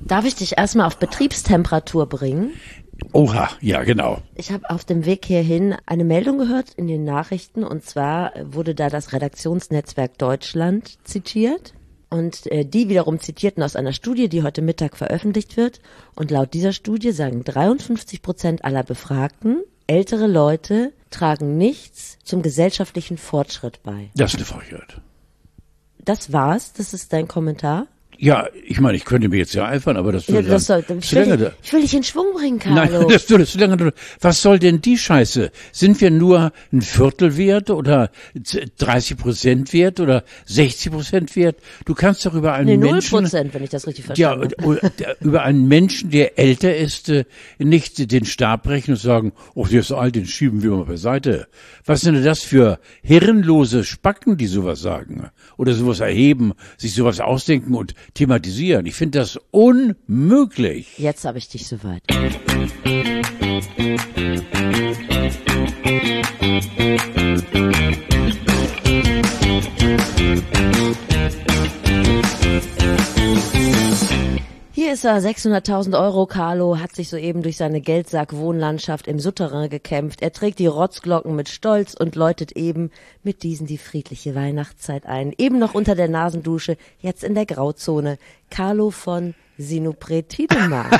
Darf ich dich erstmal auf Betriebstemperatur bringen? Oha, ja, genau. Ich habe auf dem Weg hierhin eine Meldung gehört in den Nachrichten, und zwar wurde da das Redaktionsnetzwerk Deutschland zitiert. Und die wiederum zitierten aus einer Studie, die heute Mittag veröffentlicht wird. Und laut dieser Studie sagen 53% aller Befragten, ältere Leute tragen nichts zum gesellschaftlichen Fortschritt bei. Das ist eine Frechheit. Das war's? Das ist dein Kommentar? Ja, ich meine, ich könnte mir jetzt ja eifern, aber das würde ich will dich in Schwung bringen, Carlo. Nein, das würde zu lange. Was soll denn die Scheiße? Sind wir nur ein Viertel wert oder 30% wert oder 60% wert? Du kannst doch über einen Menschen... 0%, wenn ich das richtig verstanden habe. Ja, über einen Menschen, der älter ist, nicht den Stab brechen und sagen, oh, der ist alt, den schieben wir mal beiseite. Was sind denn das für hirnlose Spacken, die sowas sagen? Oder sowas erheben, sich sowas ausdenken und thematisieren. Ich finde das unmöglich. Jetzt habe ich dich soweit. Hier ist er, 600.000 Euro. Carlo hat sich soeben durch seine Geldsack-Wohnlandschaft im Souterrain gekämpft. Er trägt die Rotzglocken mit Stolz und läutet eben mit diesen die friedliche Weihnachtszeit ein. Eben noch unter der Nasendusche, jetzt in der Grauzone. Carlo von Sinopret-Tiedemann.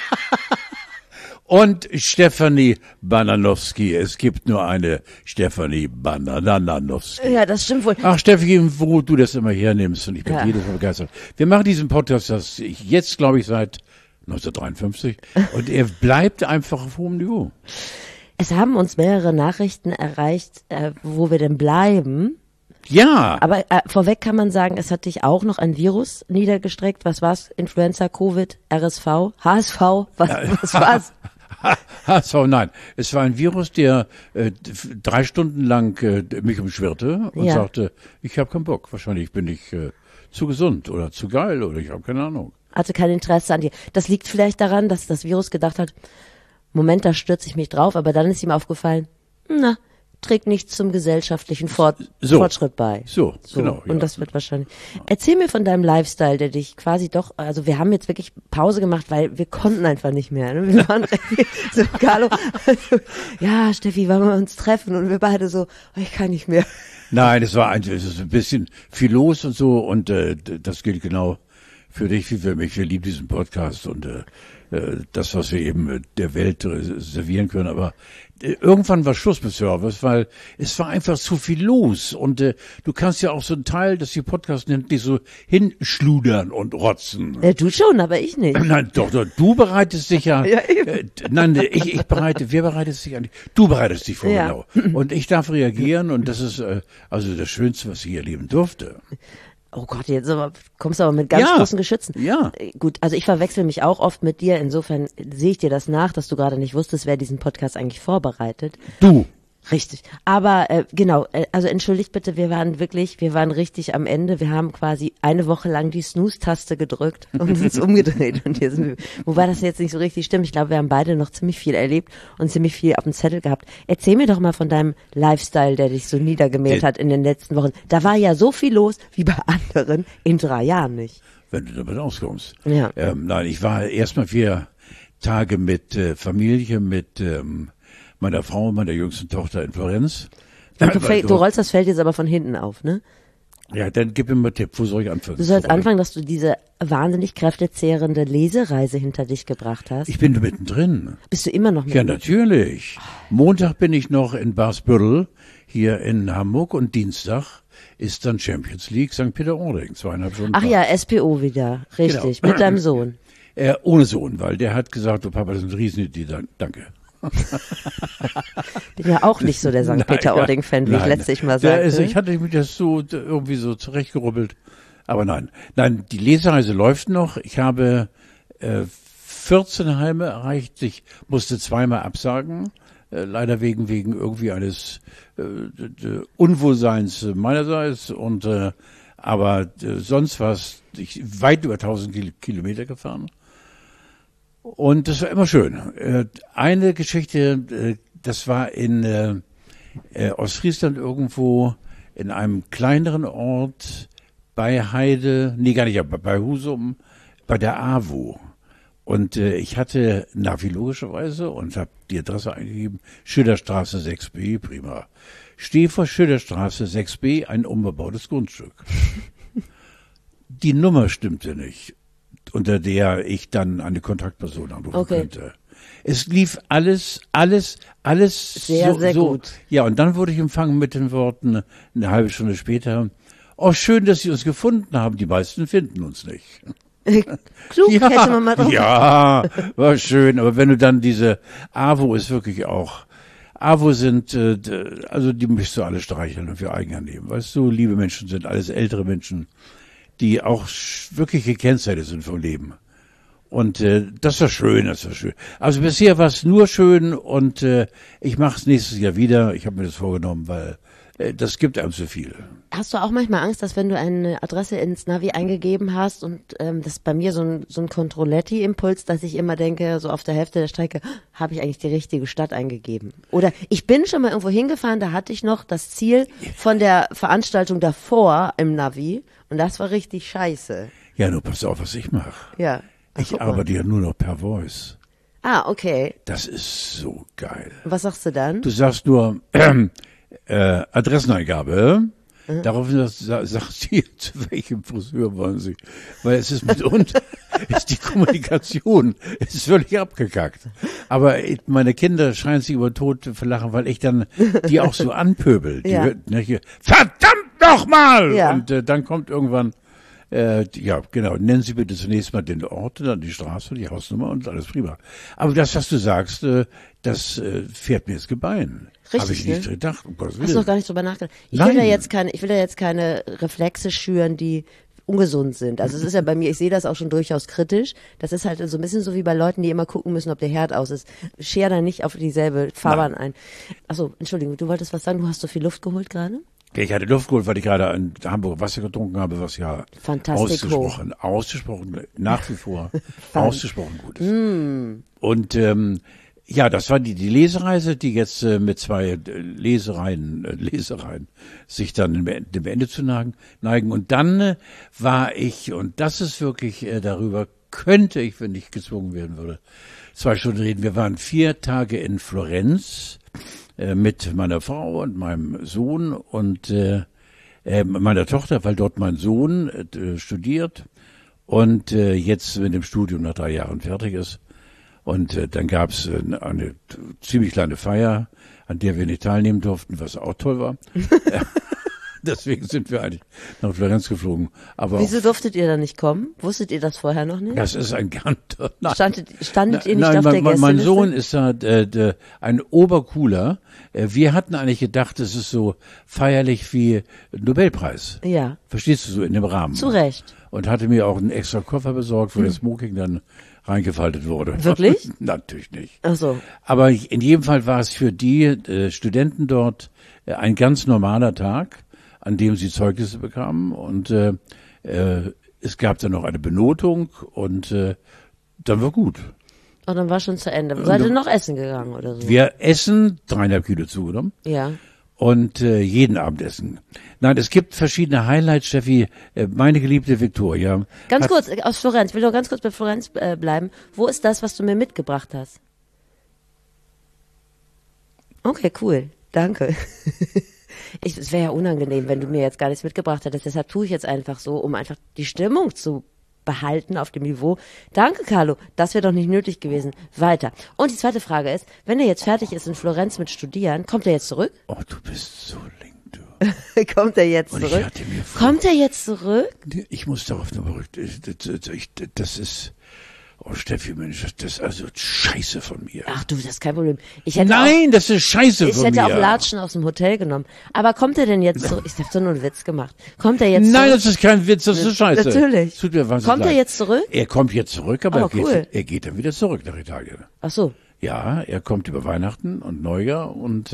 Und Stefanie Bananowski. Es gibt nur eine Stefanie Bananowski. Ja, das stimmt wohl. Ach, Steffi, wo du das immer hernimmst, und ich bin jedes Mal begeistert. Wir machen diesen Podcast, das ich jetzt, glaube ich, seit 1953. Und er bleibt einfach auf hohem Niveau. Es haben uns mehrere Nachrichten erreicht, wo wir denn bleiben. Ja. Aber vorweg kann man sagen, es hat dich auch noch ein Virus niedergestreckt. Was war's? Influenza, Covid, RSV, HSV? Was war's? So, nein. Es war ein Virus, der 3 Stunden lang mich umschwirrte und sagte, ich habe keinen Bock. Wahrscheinlich bin ich zu gesund oder zu geil oder ich habe keine Ahnung. Hatte kein Interesse an dir. Das liegt vielleicht daran, dass das Virus gedacht hat, Moment, da stürze ich mich drauf, aber dann ist ihm aufgefallen, trägt nichts zum gesellschaftlichen Fortschritt bei. So, genau. Und das wird wahrscheinlich... Erzähl mir von deinem Lifestyle, der dich quasi doch... Also wir haben jetzt wirklich Pause gemacht, weil wir konnten einfach nicht mehr. Ne? Wir waren so, Carlo, ja, Steffi, wollen wir uns treffen? Und wir beide so, ich kann nicht mehr. Nein, es ist ein bisschen viel los und so, und das gilt genau für dich wie für mich. Wir lieben diesen Podcast und das, was wir eben der Welt servieren können, aber irgendwann war Schluss mit Service, weil es war einfach zu viel los, und du kannst ja auch so einen Teil, das die Podcast nennt, nicht so hinschludern und rotzen. Du schon, aber ich nicht. Nein, doch, du bereitest dich ja, wer bereitet sich eigentlich? Du bereitest dich vor, genau. Und ich darf reagieren, und das ist also das Schönste, was ich hier erleben durfte. Oh Gott, jetzt kommst du aber mit ganz großen Geschützen. Ja. Gut, also ich verwechsel mich auch oft mit dir. Insofern sehe ich dir das nach, dass du gerade nicht wusstest, wer diesen Podcast eigentlich vorbereitet. Du. Richtig. Aber genau, also entschuldigt bitte, wir waren richtig am Ende. Wir haben quasi eine Woche lang die Snooze-Taste gedrückt und uns umgedreht. Und hier sind wir, wobei das jetzt nicht so richtig stimmt. Ich glaube, wir haben beide noch ziemlich viel erlebt und ziemlich viel auf dem Zettel gehabt. Erzähl mir doch mal von deinem Lifestyle, der dich so niedergemäht hat in den letzten Wochen. Da war ja so viel los wie bei anderen in 3 Jahren nicht. Wenn du damit auskommst. Ja. Nein, ich war erstmal 4 Tage mit Familie, mit meiner Frau und meiner jüngsten Tochter in Florenz. Du rollst das Feld jetzt aber von hinten auf, ne? Ja, dann gib mir mal einen Tipp. Wo soll ich anfangen? Du sollst anfangen, dass du diese wahnsinnig kräftezehrende Lesereise hinter dich gebracht hast. Ich bin mittendrin. Bist du immer noch mittendrin? Ja, natürlich. Montag bin ich noch in Barsbüttel hier in Hamburg, und Dienstag ist dann Champions League St. Peter-Ording, 2,5 Stunden. Ach ja, SPO wieder, richtig, Genau. mit deinem Sohn. Ohne Sohn, weil der hat gesagt, du Papa, das ist eine Riesenidee, danke. Bin ja auch nicht so der St. Peter-Ording-Fan, wie ich letztlich mal sagte. Ich hatte mich das so irgendwie so zurechtgerubbelt. Aber nein, die Lesereise läuft noch. Ich habe 14 Heime erreicht. Ich musste 2-mal absagen. Leider wegen irgendwie eines Unwohlseins meinerseits. Und aber sonst war es weit über 1000 Kilometer gefahren. Und das war immer schön. Eine Geschichte, das war in Ostfriesland irgendwo in einem kleineren Ort bei Heide, nee, gar nicht, aber bei Husum, bei der AWO. Und ich hatte Navi logischerweise und habe die Adresse eingegeben, Schillerstraße 6b, prima. Stehe vor Schillerstraße 6b, ein unbebautes Grundstück. Die Nummer stimmte nicht, unter der ich dann eine Kontaktperson anrufen könnte. Es lief alles sehr, sehr gut. Ja, und dann wurde ich empfangen mit den Worten, eine halbe Stunde später, oh, schön, dass Sie uns gefunden haben, die meisten finden uns nicht. Klug, ja, hätte man mal drauf. Ja, war schön, aber wenn du dann diese AWO ist wirklich auch, AWO sind, also die möchtest du alle streicheln und für eigen nehmen. Weißt du, liebe Menschen sind alles ältere Menschen, die auch wirklich gekennzeichnet sind vom Leben. Und das war schön, das war schön. Also bisher war es nur schön und ich mache es nächstes Jahr wieder. Ich habe mir das vorgenommen, weil das gibt einem zu viel. Hast du auch manchmal Angst, dass wenn du eine Adresse ins Navi eingegeben hast und das ist bei mir so ein Controletti-Impuls, dass ich immer denke, so auf der Hälfte der Strecke, habe ich eigentlich die richtige Stadt eingegeben? Oder ich bin schon mal irgendwo hingefahren, da hatte ich noch das Ziel von der Veranstaltung davor im Navi und das war richtig scheiße. Ja, nur pass auf, was ich mache. Ja. Ich arbeite ja nur noch per Voice. Ah, okay. Das ist so geil. Was sagst du dann? Du sagst nur Adresseneingabe. Daraufhin sagt sie, zu welchem Friseur wollen Sie? Weil es ist mitunter, ist die Kommunikation, ist völlig abgekackt. Aber meine Kinder schreien sich über den Tod verlachen, weil ich dann die auch so anpöbel. Ja. Verdammt nochmal! Ja. Und dann kommt irgendwann, ja, genau, nennen Sie bitte zunächst mal den Ort, dann die Straße, die Hausnummer und alles prima. Aber das, was du sagst, das fährt mir ins Gebein. Richtig, habe ich nicht ne? gedacht. Um Gottes Hast du Willen. noch gar nicht drüber nachgedacht? Ich Nein. will da jetzt keine Reflexe schüren, die ungesund sind. Also es ist ja bei mir, ich sehe das auch schon durchaus kritisch. Das ist halt so ein bisschen so wie bei Leuten, die immer gucken müssen, ob der Herd aus ist. Scher da nicht auf dieselbe Fahrbahn ein. Achso, Entschuldigung, du wolltest was sagen, du hast so viel Luft geholt gerade? Ich hatte Luft geholt, weil ich gerade ein Hamburger Wasser getrunken habe, was ja Fantastico. ausgesprochen, nach wie vor ausgesprochen gut ist. Mm. Und ja, das war die Lesereise, die jetzt mit zwei Lesereien sich dann dem Ende zu neigen. Und dann war ich, und das ist wirklich, darüber könnte ich, wenn ich gezwungen werden würde, 2 Stunden reden. Wir waren 4 Tage in Florenz mit meiner Frau und meinem Sohn und meiner Tochter, weil dort mein Sohn studiert und jetzt mit dem Studium nach 3 Jahren fertig ist. Und dann gab es eine ziemlich kleine Feier, an der wir nicht teilnehmen durften, was auch toll war. Deswegen sind wir eigentlich nach Florenz geflogen. Aber wieso durftet ihr da nicht kommen? Wusstet ihr das vorher noch nicht? das ist ein ganz... Standet ihr nicht auf der Gästeliste? Mein Sohn ist da ein Obercooler. Wir hatten eigentlich gedacht, es ist so feierlich wie Nobelpreis. Ja. Verstehst du, so in dem Rahmen. Zu Recht. Und hatte mir auch einen extra Koffer besorgt, wo das Smoking dann reingefaltet wurde. Wirklich? Natürlich nicht. Ach so. Aber in jedem Fall war es für die Studenten dort ein ganz normaler Tag, an dem sie Zeugnisse bekamen. Und es gab dann noch eine Benotung und dann war gut. Und dann war schon zu Ende. Seid ihr noch essen gegangen oder so? Wir essen 3,5 Kilo zugenommen. Ja. Und jeden Abend essen. Nein, es gibt verschiedene Highlights, Steffi. Meine geliebte Victoria. Ganz kurz, aus Florenz. Ich will noch ganz kurz bei Florenz bleiben. Wo ist das, was du mir mitgebracht hast? Okay, cool. Danke. Es wäre ja unangenehm, wenn du mir jetzt gar nichts mitgebracht hättest. Deshalb tue ich jetzt einfach so, um einfach die Stimmung zu behalten auf dem Niveau. Danke, Carlo. Das wäre doch nicht nötig gewesen. Weiter. Und die zweite Frage ist, wenn er jetzt fertig ist in Florenz mit Studieren, kommt er jetzt zurück? Oh, du bist so link, du. Kommt er jetzt Und zurück? ich hatte mir vor, Kommt er jetzt zurück? ich muss darauf nur zurück. Das ist, oh Steffi, Mensch, das ist also Scheiße von mir. Ach du, das ist kein Problem. Ich hätte Nein, das ist Scheiße ich von hätte mir. auch Latschen aus dem Hotel genommen. Aber kommt er denn jetzt zurück? Ich habe doch nur einen Witz gemacht. Kommt er jetzt Nein, zurück? das ist kein Witz, das ist Scheiße. Natürlich. Tut mir wahnsinnig Kommt er leid. jetzt zurück? Er kommt jetzt zurück, aber Oh, cool. er geht dann wieder zurück nach Italien. Ach so. Ja, er kommt über Weihnachten und Neujahr und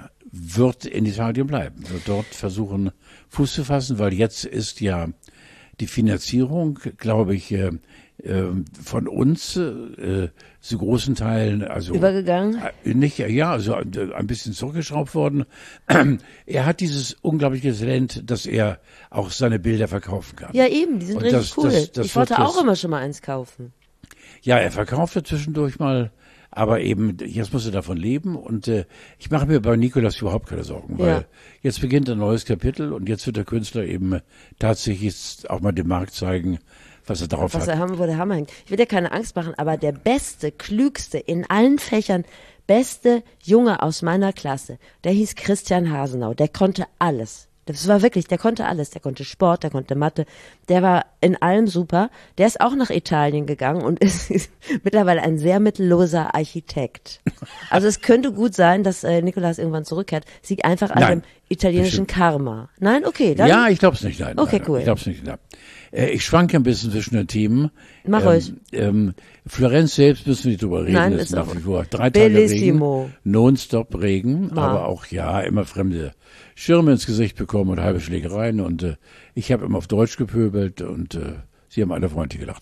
wird in Italien bleiben, wird dort versuchen Fuß zu fassen, weil jetzt ist ja die Finanzierung, glaube ich, von uns zu großen Teilen also Übergegangen? Nicht, ja, also ein bisschen zurückgeschraubt worden. Er hat dieses unglaubliche Talent, dass er auch seine Bilder verkaufen kann. Ja, eben, die sind Und richtig cool. das Ich wollte wird auch immer schon mal eins kaufen. Ja, er verkaufte zwischendurch mal, aber eben, jetzt muss er davon leben und ich mache mir bei Nikolaus überhaupt keine Sorgen, weil jetzt beginnt ein neues Kapitel und jetzt wird der Künstler eben tatsächlich auch mal dem Markt zeigen, was er darauf Was hat. er haben, wo der Hammer hängt. Ich will dir keine Angst machen, aber der beste, klügste, in allen Fächern beste Junge aus meiner Klasse, der hieß Christian Hasenau, der konnte alles. Das war wirklich, der konnte alles. Der konnte Sport, der konnte Mathe, der war in allem super. Der ist auch nach Italien gegangen und ist mittlerweile ein sehr mittelloser Architekt. Also es könnte gut sein, dass Nikolaus irgendwann zurückkehrt. Es liegt einfach an dem italienischen Karma. Nein? Okay, dann. Ja, ich glaube es nicht, nein. Okay, nein, cool. Ich glaube es nicht, nein. Ich schwanke ein bisschen zwischen den Themen. Mach ruhig. Florenz selbst müssen wir nicht drüber reden. Nein, ist ist nach auch wie vor 3 Tage bellissimo. Regen, nonstop Regen, Ma. aber auch, ja, immer fremde Schirme ins Gesicht bekommen und halbe Schlägereien und ich habe immer auf Deutsch gepöbelt und sie haben alle freundlich gelacht.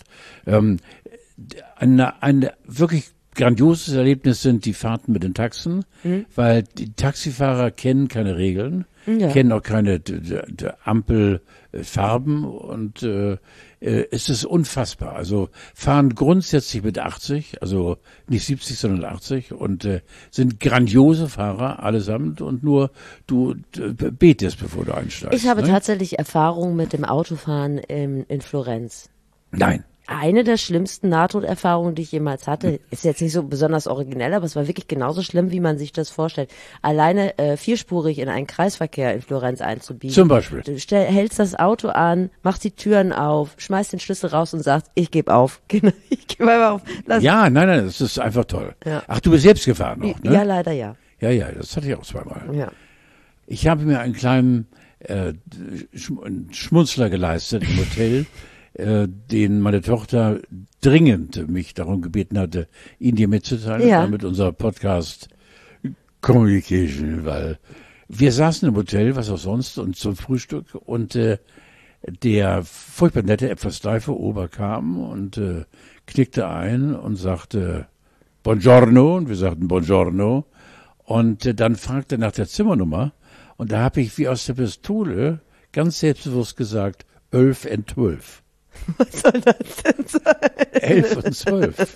Ein wirklich grandioses Erlebnis sind die Fahrten mit den Taxen, weil die Taxifahrer kennen keine Regeln, kennen auch keine Ampelfarben und es ist unfassbar. Also fahren grundsätzlich mit 80, also nicht 70, sondern 80 und sind grandiose Fahrer allesamt und nur du betest, bevor du einsteigst. Ich habe ne? tatsächlich Erfahrung mit dem Autofahren in Florenz. Nein. Eine der schlimmsten Nahtoderfahrungen, die ich jemals hatte, ist jetzt nicht so besonders originell, aber es war wirklich genauso schlimm, wie man sich das vorstellt. Alleine vierspurig in einen Kreisverkehr in Florenz einzubiegen. Zum Beispiel. Du hältst das Auto an, machst die Türen auf, schmeißt den Schlüssel raus und sagst, ich gebe auf. Genau, ich gebe einfach auf. Ja, nein, das ist einfach toll. Ja. Ach, du bist selbst gefahren auch, ne? Ja, leider ja. Ja, das hatte ich auch zweimal. Ja. Ich habe mir einen kleinen Schmunzler geleistet im Hotel, den meine Tochter dringend mich darum gebeten hatte, ihn dir mitzuteilen, damit unser Podcast Communication, weil wir saßen im Hotel, was auch sonst, und zum Frühstück und der furchtbar nette, etwas steife Ober kam und knickte ein und sagte Buongiorno und wir sagten Buongiorno und dann fragte er nach der Zimmernummer und da habe ich wie aus der Pistole ganz selbstbewusst gesagt 11 und 12. Was soll das denn sein? 11 und 12.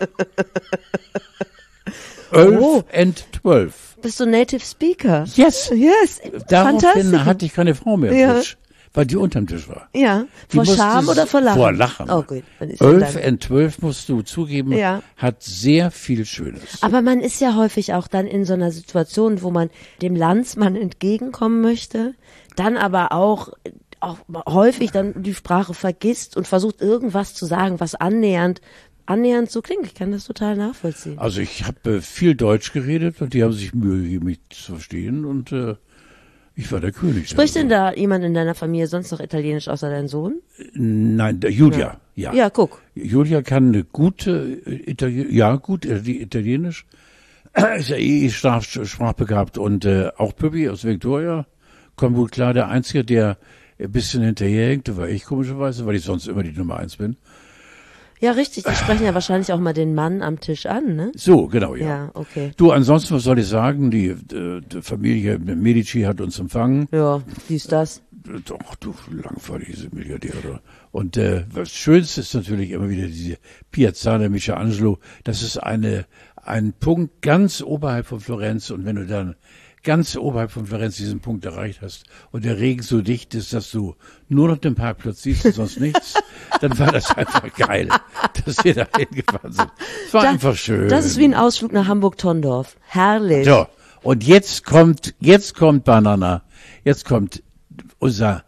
11 und 12. Bist du Native Speaker? Yes. Yes. Daraufhin Fantastisch. hatte ich keine Frau mehr am Tisch, weil die unterm Tisch war. Ja. Die Vor musste Scham oder vor Lachen? Vor Lachen. Oh gut. Dann ist 11 und 12 musst du zugeben, Ja. hat sehr viel Schönes. Aber man ist ja häufig auch dann in so einer Situation, wo man dem Landsmann entgegenkommen möchte, dann aber auch häufig dann die Sprache vergisst und versucht irgendwas zu sagen, was annähernd so klingt. Ich kann das total nachvollziehen. Also ich habe viel Deutsch geredet und die haben sich Mühe gegeben, mich zu verstehen und ich war der König. Spricht denn da jemand in deiner Familie sonst noch Italienisch außer dein Sohn? Nein, Julia, ja. Ja, guck. Julia kann eine gute Italienisch. Ist ja sprachbegabt und auch Püppi aus Victoria kommt gut klar. Der Einzige, der ein bisschen hinterherhängt, war ich komischerweise, weil ich sonst immer die Nummer 1 bin. Ja, richtig. Die sprechen ja wahrscheinlich auch mal den Mann am Tisch an, ne? So, genau, ja. Ja, okay. Du, ansonsten, was soll ich sagen? Die Familie Medici hat uns empfangen. Ja, dies, das. Doch, du langweiliges Milliardär. Und was Schönste ist natürlich immer wieder diese Piazzale Michelangelo. Das ist ein Punkt ganz oberhalb von Florenz. Und wenn du dann ganz oberhalb von Florenz diesen Punkt erreicht hast und der Regen so dicht ist, dass du nur noch den Parkplatz siehst und sonst nichts, dann war das einfach geil, dass wir da hingefahren sind. Es war einfach schön. Das ist wie ein Ausflug nach Hamburg-Tondorf. Herrlich. So, und jetzt kommt Banana. Jetzt kommt unser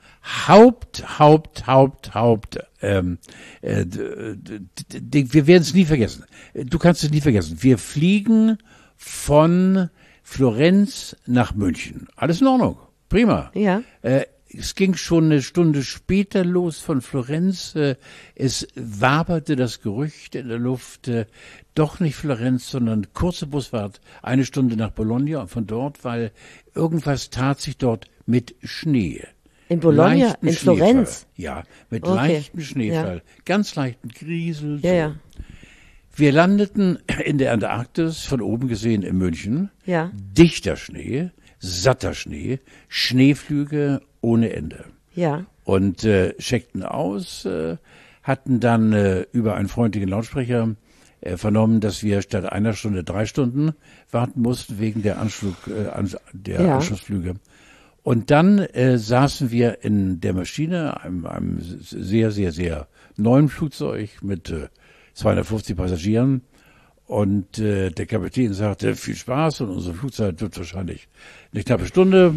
wir werden es nie vergessen. Du kannst es nie vergessen. Wir fliegen von Florenz nach München. Alles in Ordnung. Prima. Ja. Es ging schon eine Stunde später los von Florenz. Es waberte das Gerücht in der Luft, doch nicht Florenz, sondern kurze Busfahrt, 1 Stunde nach Bologna und von dort, weil irgendwas tat sich dort mit Schnee. In Bologna, leichten in Schneefall. Florenz? Ja, mit Okay. leichtem Schneefall, ganz leichten Griesel. Ja, so. ja. Wir landeten in der Antarktis, von oben gesehen in München. Ja. Dichter Schnee, satter Schnee, Schneeflüge ohne Ende. Ja. Und checkten aus, hatten dann über einen freundlichen Lautsprecher vernommen, dass wir statt einer Stunde 3 Stunden warten mussten wegen der Anschlussflüge. Und dann saßen wir in der Maschine, einem sehr, sehr, sehr neuen Flugzeug mit 250 Passagieren. Und der Kapitän sagte, viel Spaß, und unsere Flugzeit wird wahrscheinlich eine knappe Stunde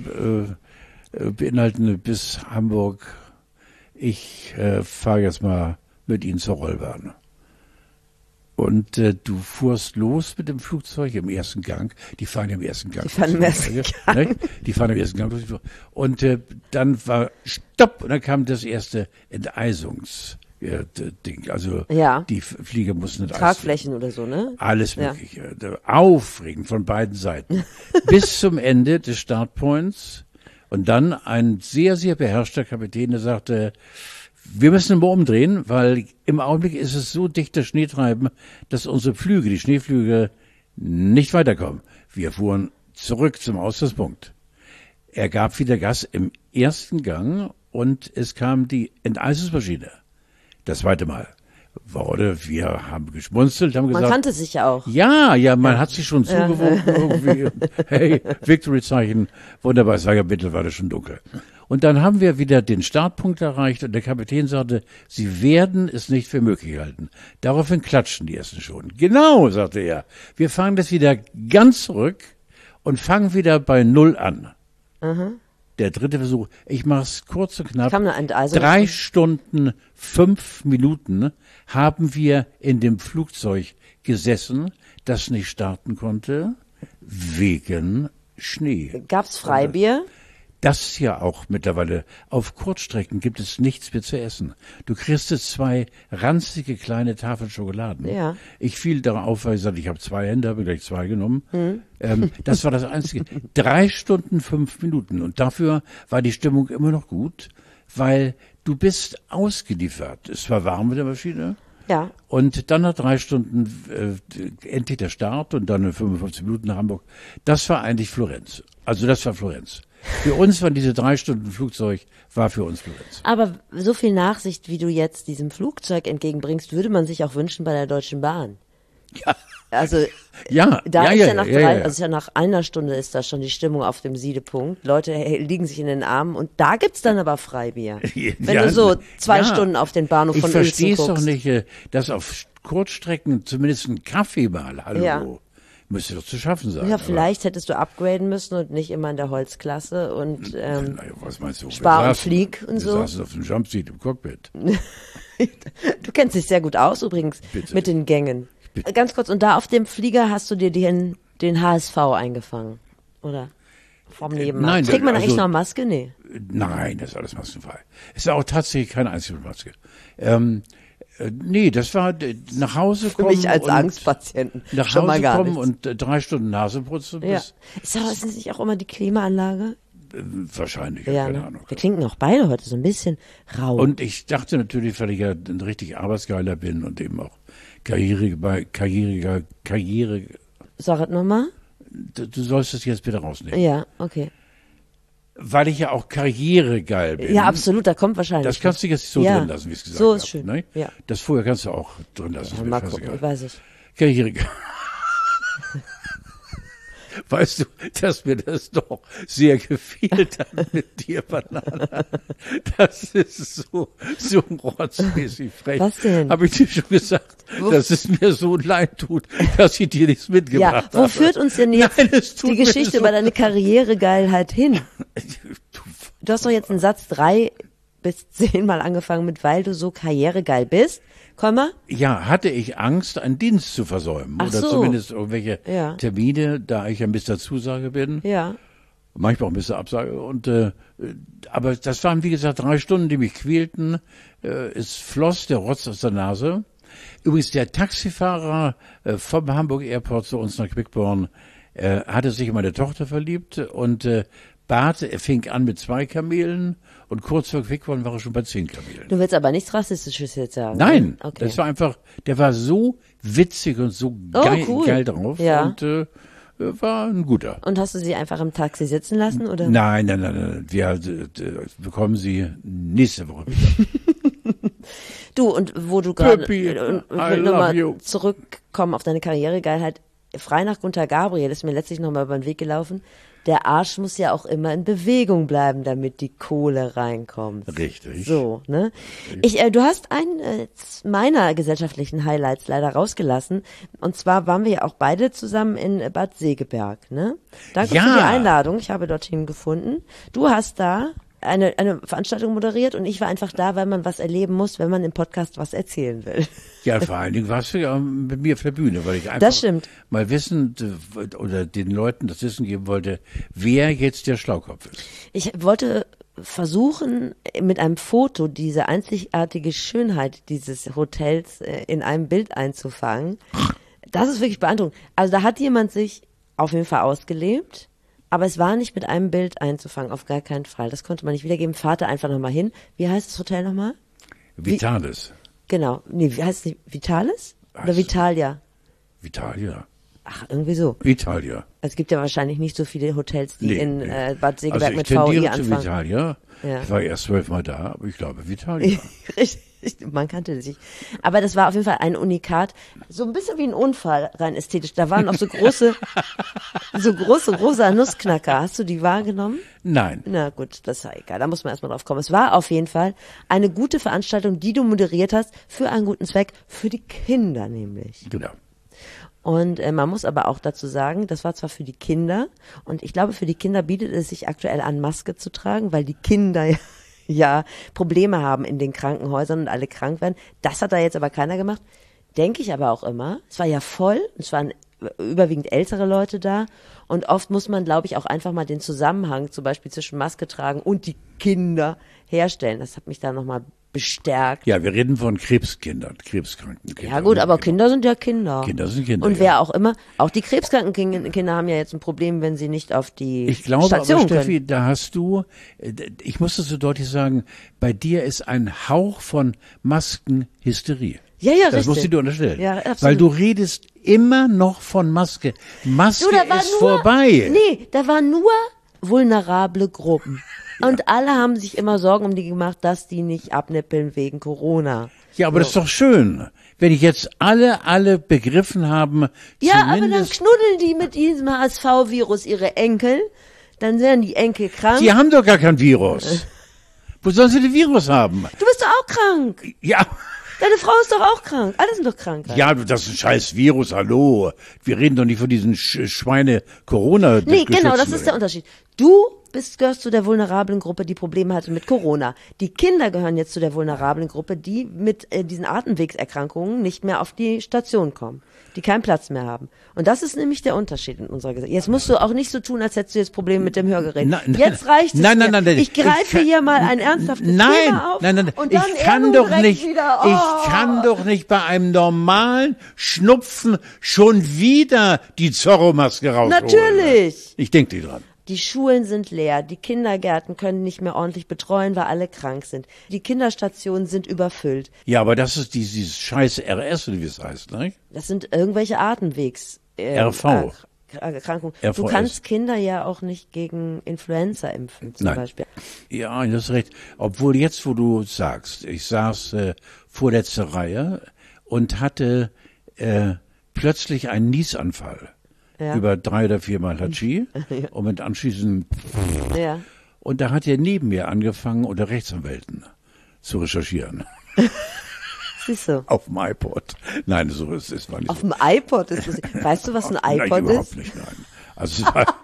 beinhalten bis Hamburg. Ich fahre jetzt mal mit Ihnen zur Rollbahn. Und du fuhrst los mit dem Flugzeug im ersten Gang. Die fahren im ersten Gang. Die fahren im ersten Gang. Die fahren im ersten Gang. Und dann war Stopp, und dann kam das erste Enteisungsding. Also Ja. die Flieger mussten enteizen. Tragflächen oder so, ne? Alles Mögliche. Aufregend von beiden Seiten. Bis zum Ende des Startpoints. Und dann ein sehr, sehr beherrschter Kapitän, der sagte, wir müssen mal umdrehen, weil im Augenblick ist es so dichter Schneetreiben, dass unsere Flüge, die Schneeflüge, nicht weiterkommen. Wir fuhren zurück zum Ausgangspunkt. Er gab wieder Gas im ersten Gang und es kam die Enteisungsmaschine. Das zweite Mal. Wir haben geschmunzelt, haben gesagt. Man kannte sich ja auch. Ja, man hat sich schon zugewunken irgendwie. Hey, Victory-Zeichen. Wunderbar, ich sage, bitte war das schon dunkel. Und dann haben wir wieder den Startpunkt erreicht und der Kapitän sagte, Sie werden es nicht für möglich halten. Daraufhin klatschten die ersten schon. Genau, sagte er. Wir fahren das wieder ganz zurück und fangen wieder bei Null an. Der dritte Versuch, ich mache es kurz und knapp. Kam eine Enteisung. 3 Stunden, 5 Minuten haben wir in dem Flugzeug gesessen, das nicht starten konnte, wegen Schnee. Gab's Freibier? Das ja auch mittlerweile. Auf Kurzstrecken gibt es nichts mehr zu essen. Du kriegst jetzt 2 ranzige kleine Tafeln Schokoladen. Ja. Ich fiel darauf, weil ich sagte, ich habe 2 Hände, habe gleich 2 genommen. Das war das Einzige. 3 Stunden, 5 Minuten. Und dafür war die Stimmung immer noch gut, weil du bist ausgeliefert. Es war warm mit der Maschine. Ja. Und dann nach 3 Stunden endlich der Start und dann in 55 Minuten nach Hamburg. Das war eigentlich Florenz. Also das war Florenz. Für uns waren diese 3 Stunden Flugzeug, war für uns Florenz. Aber so viel Nachsicht, wie du jetzt diesem Flugzeug entgegenbringst, würde man sich auch wünschen bei der Deutschen Bahn. Ja. Also Ja, da ist ja nach ja. also ja nach einer Stunde ist da schon die Stimmung auf dem Siedepunkt. Leute liegen sich in den Armen und da gibt's dann aber Freibier. Wenn Ja, du so 2 ja. Stunden auf den Bahnhof Ich von Uelzen verstehe es guckst. doch nicht, dass auf Kurzstrecken zumindest ein Kaffee mal, hallo, Ja. müsste doch zu schaffen sein. Ja, aber- vielleicht hättest du upgraden müssen und nicht immer in der Holzklasse und Naja, was meinst du? Spar Wir und saßen- Flieg und so. Wir saßen auf dem Jumpseat im Cockpit. du kennst dich sehr gut aus übrigens Bitte. mit den Gängen. Bitte. Ganz kurz, und da auf dem Flieger hast du dir den HSV eingefangen, oder? Vom Nebenmann. nein, Trägt man also- eigentlich noch Maske? Nee. Nein, das ist alles maskenfrei. Es ist auch tatsächlich keine Einzelmaske. Nee, das war nach Hause Für kommen. mich als und Angstpatienten Nach schon mal Hause gar kommen nichts. und 3 Stunden Nase putzen. Ja. Bis, Ist das nicht auch immer die Klimaanlage? wahrscheinlich, Ja, keine ne? Ahnung. Wir klingen auch beide heute so ein bisschen rau. Und ich dachte natürlich, weil ich ja ein richtig Arbeitsgeiler bin und eben auch Karriere, Sag es nochmal. du sollst es jetzt bitte rausnehmen. Ja, okay. Weil ich ja auch karrieregeil bin. Ja, absolut, da kommt wahrscheinlich. Das kannst du jetzt nicht so Ja, drin lassen, wie ich es gesagt so habe. ist schön, Ne? ja. Das vorher kannst du auch drin lassen. Ja, ist mir mal scheißegal. gucken, weiß ich. Karrieregeil. Weißt du, dass mir das doch sehr gefehlt hat mit dir, Banana. Das ist so rotzmäßig frech. Was denn? Habe ich dir schon gesagt, dass es mir so leid tut, dass ich dir nichts mitgebracht Ja, habe. wo führt uns denn jetzt Nein, es tut die mir Geschichte so- über deine Karrieregeilheit hin? Du hast doch jetzt einen Satz 3 bis 10 Mal angefangen mit, weil du so karrieregeil bist. Komma? Ja, hatte ich Angst, einen Dienst zu versäumen. Ach Oder so. zumindest irgendwelche Ja. Termine, da ich ein Mr. Zusage bin. Ja. Manchmal auch ein bisschen Absage. Und aber das waren, wie gesagt, 3 Stunden, die mich quälten. Es floss der Rotz aus der Nase. Übrigens, der Taxifahrer vom Hamburg Airport zu uns nach Quickborn hatte sich in meine Tochter verliebt und Bart fing an mit 2 Kamelen und kurz vor Quickborn war er schon bei 10 Kamelen. Du willst aber nichts Rassistisches jetzt sagen. Nein, okay. Das war einfach, der war so witzig und so geil drauf und war ein guter. Und hast du sie einfach im Taxi sitzen lassen, oder? Nein. Wir bekommen sie nächste Woche wieder. Du, und wo du gerade, nochmal zurückkommen auf deine Karrieregeilheit, frei nach Gunter Gabriel ist mir letztlich nochmal über den Weg gelaufen. Der Arsch muss ja auch immer in Bewegung bleiben, damit die Kohle reinkommt. Richtig. So, ne? Du hast einen meiner gesellschaftlichen Highlights leider rausgelassen. Und zwar waren wir ja auch beide zusammen in Bad Segeberg, ne? Danke für die Einladung. Ich habe dorthin gefunden. Du hast da eine Veranstaltung moderiert und ich war einfach da, weil man was erleben muss, wenn man im Podcast was erzählen will. Ja, vor allen Dingen warst du ja mit mir auf der Bühne, weil ich das stimmt. mal wissen oder den Leuten das Wissen geben wollte, wer jetzt der Schlaukopf ist. Ich wollte versuchen, mit einem Foto diese einzigartige Schönheit dieses Hotels in einem Bild einzufangen. Das ist wirklich beeindruckend. Also da hat jemand sich auf jeden Fall ausgelebt. Aber es war nicht mit einem Bild einzufangen, auf gar keinen Fall. Das konnte man nicht wiedergeben. Fahrt da einfach nochmal hin. Wie heißt das Hotel nochmal? Vitalis. Genau. Nee, wie heißt es nicht? Vitalis? Oder Vitalia? Vitalia. Ach, irgendwie so. Italia. Es gibt ja wahrscheinlich nicht so viele Hotels, die in Bad Segeberg also mit VI anfangen. Zu Vitalia. Ja. Ich war erst 12 Mal da, aber ich glaube Vitalia. Richtig. Man kannte sich. Aber das war auf jeden Fall ein Unikat. So ein bisschen wie ein Unfall, rein ästhetisch. Da waren auch so große rosa Nussknacker. Hast du die wahrgenommen? Nein. Na gut, das ist ja egal. Da muss man erstmal drauf kommen. Es war auf jeden Fall eine gute Veranstaltung, die du moderiert hast, für einen guten Zweck, für die Kinder nämlich. Genau. Und man muss aber auch dazu sagen, das war zwar für die Kinder, und ich glaube, für die Kinder bietet es sich aktuell an, Maske zu tragen, weil die Kinder ja Probleme haben in den Krankenhäusern und alle krank werden. Das hat da jetzt aber keiner gemacht. Denke ich aber auch immer. Es war ja voll, es waren überwiegend ältere Leute da und oft muss man, glaube ich, auch einfach mal den Zusammenhang zum Beispiel zwischen Maske tragen und die Kinder herstellen. Das hat mich da nochmal bestärkt. Ja, wir reden von Krebskindern, krebskranken Kindern. Ja gut, aber Kinder sind ja Kinder. Kinder sind Kinder. Und wer auch immer, auch die krebskranken Kinder haben ja jetzt ein Problem, wenn sie nicht auf die Ich glaube Station aber, Steffi, können. da hast du, ich muss das so deutlich sagen, bei dir ist ein Hauch von Maskenhysterie. Ja, richtig. Das musst du dir unterstellen. Ja, absolut. Weil du redest immer noch von Maske. Maske ist vorbei. Nee, da waren nur vulnerable Gruppen. Und alle haben sich immer Sorgen um die gemacht, dass die nicht abnippeln wegen Corona. Ja, aber das ist doch schön. Wenn ich jetzt alle begriffen haben, ja, aber dann knuddeln die mit diesem HSV-Virus ihre Enkel, dann werden die Enkel krank. Die haben doch gar kein Virus. Wo sollen sie den Virus haben? Du bist doch auch krank. Ja. Deine Frau ist doch auch krank. Alle sind doch krank. Ja, das ist ein scheiß Virus, hallo. Wir reden doch nicht von diesen Schweine-Corona. Nee, genau, das ist der Unterschied. Du gehörst zu der vulnerablen Gruppe, die Probleme hatte mit Corona. Die Kinder gehören jetzt zu der vulnerablen Gruppe, die mit diesen Atemwegserkrankungen nicht mehr auf die Station kommen, die keinen Platz mehr haben. Und das ist nämlich der Unterschied in unserer Gesellschaft. Jetzt musst du auch nicht so tun, als hättest du jetzt Probleme mit dem Hörgerät. Jetzt reicht es Nein. Ich greife hier mal ein ernsthaftes Thema auf. Nein. Und dann ich kann doch nicht, wieder, ich kann doch nicht bei einem normalen Schnupfen schon wieder die Zorro-Maske rausholen. Natürlich. Ich denke nicht dran. Die Schulen sind leer, die Kindergärten können nicht mehr ordentlich betreuen, weil alle krank sind. Die Kinderstationen sind überfüllt. Ja, aber das ist dieses scheiß RS, wie es heißt, ne? Das sind irgendwelche Atemwegs. RV. Erkrankungen. RVS. Du kannst Kinder ja auch nicht gegen Influenza impfen, zum Beispiel. Ja, das ist recht. Obwohl jetzt, wo du sagst, ich saß vorletzte Reihe und hatte plötzlich einen Niesanfall. Ja. Über 3 oder 4 Mal Hatschi und mit anschließend ja. Und da hat er neben mir angefangen, unter Rechtsanwälten zu recherchieren. Siehst du? Auf dem iPod. Nein, so ist es war nicht. Auf dem iPod ist es. Weißt du, was ein iPod nein, überhaupt ist? Nicht, nein. Also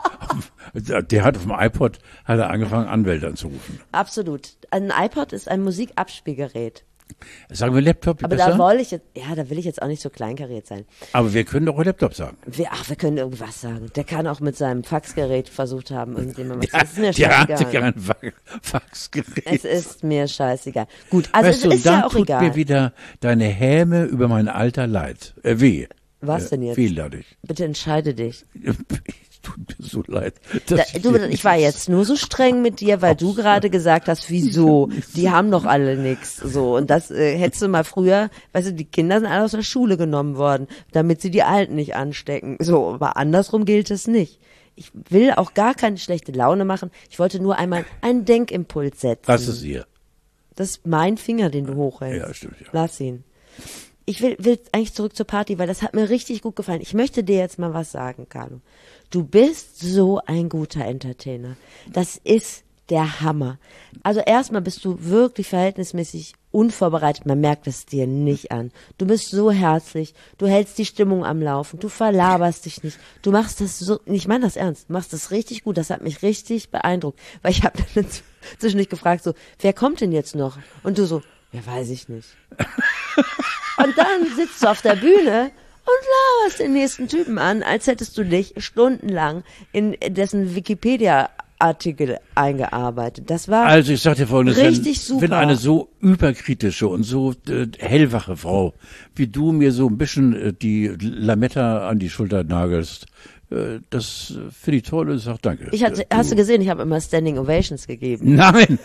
der hat auf dem iPod angefangen, Anwälte anzurufen. Absolut. Ein iPod ist ein Musikabspielgerät. Sagen wir Laptop aber besser? Da will ich jetzt auch nicht so kleinkariert sein. Aber wir können doch auch Laptop sagen. Wir können irgendwas sagen. Der kann auch mit seinem Faxgerät versucht haben, irgendjemand was. Ja, Das ist mir der hatte scheißegal. kein Faxgerät. Es ist mir scheißegal. Gut, also weißt es du, ist da ja auch tut egal. mir wieder deine Häme über mein Alter leid. Weh. Was denn jetzt? Weh dadurch. Bitte entscheide dich. tut mir so leid. Ich war jetzt nur so streng mit dir, weil du gerade gesagt hast, wieso? Die haben doch alle nix. So, und das hättest du mal früher, weißt du, die Kinder sind alle aus der Schule genommen worden, damit sie die Alten nicht anstecken. So, aber andersrum gilt es nicht. Ich will auch gar keine schlechte Laune machen. Ich wollte nur einmal einen Denkimpuls setzen. Was ist hier? Das ist mein Finger, den du hochhältst. Ja, stimmt, ja. Lass ihn. Ich will eigentlich zurück zur Party, weil das hat mir richtig gut gefallen. Ich möchte dir jetzt mal was sagen, Carlo. Du bist so ein guter Entertainer. Das ist der Hammer. Also erstmal bist du wirklich verhältnismäßig unvorbereitet. Man merkt es dir nicht an. Du bist so herzlich. Du hältst die Stimmung am Laufen. Du verlaberst dich nicht. Du machst das so, ich meine das ernst, du machst das richtig gut. Das hat mich richtig beeindruckt. Weil ich habe dann zwischendurch gefragt so, wer kommt denn jetzt noch? Und du so, ja, weiß ich nicht. Und dann sitzt du auf der Bühne und laberst den nächsten Typen an, als hättest du dich stundenlang in dessen Wikipedia-Artikel eingearbeitet. Das war also ich sag dir Folgendes, richtig super. Wenn eine so überkritische und so hellwache Frau wie du mir so ein bisschen die Lametta an die Schulter nagelst, das finde ich toll und sag danke. Hast du gesehen, ich habe immer Standing Ovations gegeben. Nein.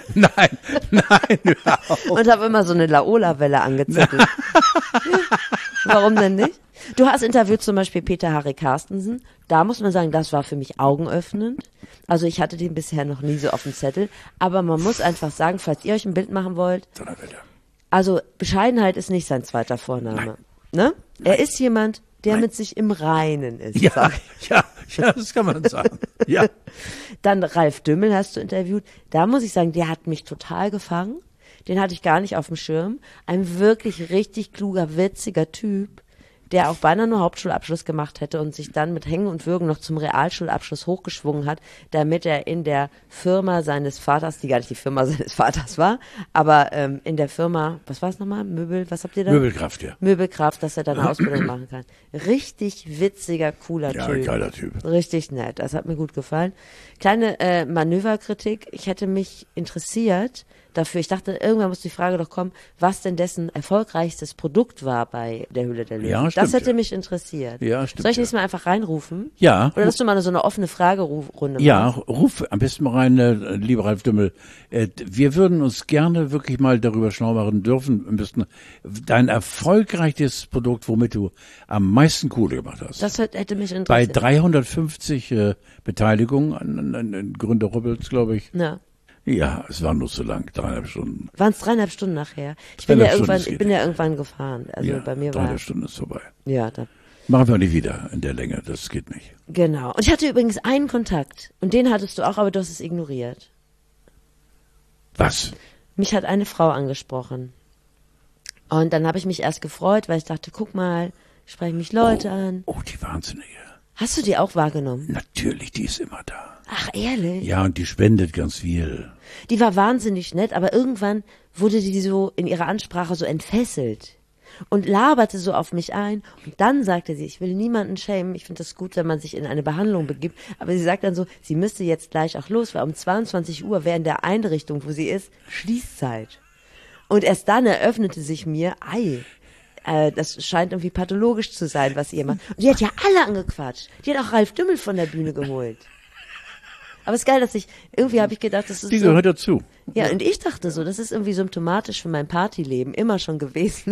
Und habe immer so eine Laola-Welle angezettelt. Warum denn nicht? Du hast interviewt zum Beispiel Peter Harry Carstensen. Da muss man sagen, das war für mich augenöffnend. Also ich hatte den bisher noch nie so auf dem Zettel. Aber man muss einfach sagen, falls ihr euch ein Bild machen wollt, also Bescheidenheit ist nicht sein zweiter Vorname. Ne? Er ist jemand, der mit sich im Reinen ist. Ja, das kann man sagen. Ja. Dann Ralf Dümmel hast du interviewt. Da muss ich sagen, der hat mich total gefangen. Den hatte ich gar nicht auf dem Schirm. Ein wirklich richtig kluger, witziger Typ, der auch beinahe nur Hauptschulabschluss gemacht hätte und sich dann mit Hängen und Würgen noch zum Realschulabschluss hochgeschwungen hat, damit er in der Firma seines Vaters, die gar nicht die Firma seines Vaters war, aber in der Firma, was war es nochmal? Was habt ihr da? Möbelkraft, ja. Möbelkraft, dass er dann eine Ausbildung machen kann. Richtig witziger, cooler Typ. Ja, geiler Typ. Richtig nett, das hat mir gut gefallen. Kleine Manöverkritik, ich hätte mich interessiert dafür, ich dachte, irgendwann muss die Frage doch kommen, was denn dessen erfolgreichstes Produkt war bei der Höhle der Löwen. Ja, stimmt, das hätte mich interessiert. Ja, stimmt. Soll ich nächstes Mal einfach reinrufen? Ja. Oder dass du mal so eine offene Fragerunde machst? Ja, ruf am besten mal rein, lieber Ralf Dümmel. Wir würden uns gerne wirklich mal darüber schlau machen dürfen, müssten dein erfolgreiches Produkt, womit du am meisten Kohle gemacht hast. Das hätte mich interessiert. Bei 350 Beteiligungen an Gründer Ruppels, glaube ich. Ja. Ja, es war nur so lang, 3,5 Stunden. Waren es 3,5 Stunden nachher? Ich bin ja irgendwann gefahren. Also ja, bei mir war 3,5 Stunden ist vorbei. Ja, da. Machen wir nicht wieder in der Länge, das geht nicht. Genau. Und ich hatte übrigens einen Kontakt. Und den hattest du auch, aber du hast es ignoriert. Was? Mich hat eine Frau angesprochen. Und dann habe ich mich erst gefreut, weil ich dachte, guck mal, sprechen mich Leute an. Oh, die Wahnsinnige. Hast du die auch wahrgenommen? Natürlich, die ist immer da. Ach, ehrlich? Ja, und die spendet ganz viel. Die war wahnsinnig nett, aber irgendwann wurde die so in ihrer Ansprache so entfesselt und laberte so auf mich ein. Und dann sagte sie, ich will niemanden schämen, ich finde das gut, wenn man sich in eine Behandlung begibt, aber sie sagt dann so, sie müsste jetzt gleich auch los, weil um 22 Uhr wäre in der Einrichtung, wo sie ist, Schließzeit. Und erst dann eröffnete sich mir, das scheint irgendwie pathologisch zu sein, was ihr macht. Und die hat ja alle angequatscht. Die hat auch Ralf Dümmel von der Bühne geholt. Aber es ist geil, dass irgendwie habe ich gedacht, das ist die so, gehört dazu. Ja, und ich dachte so, das ist irgendwie symptomatisch für mein Partyleben immer schon gewesen.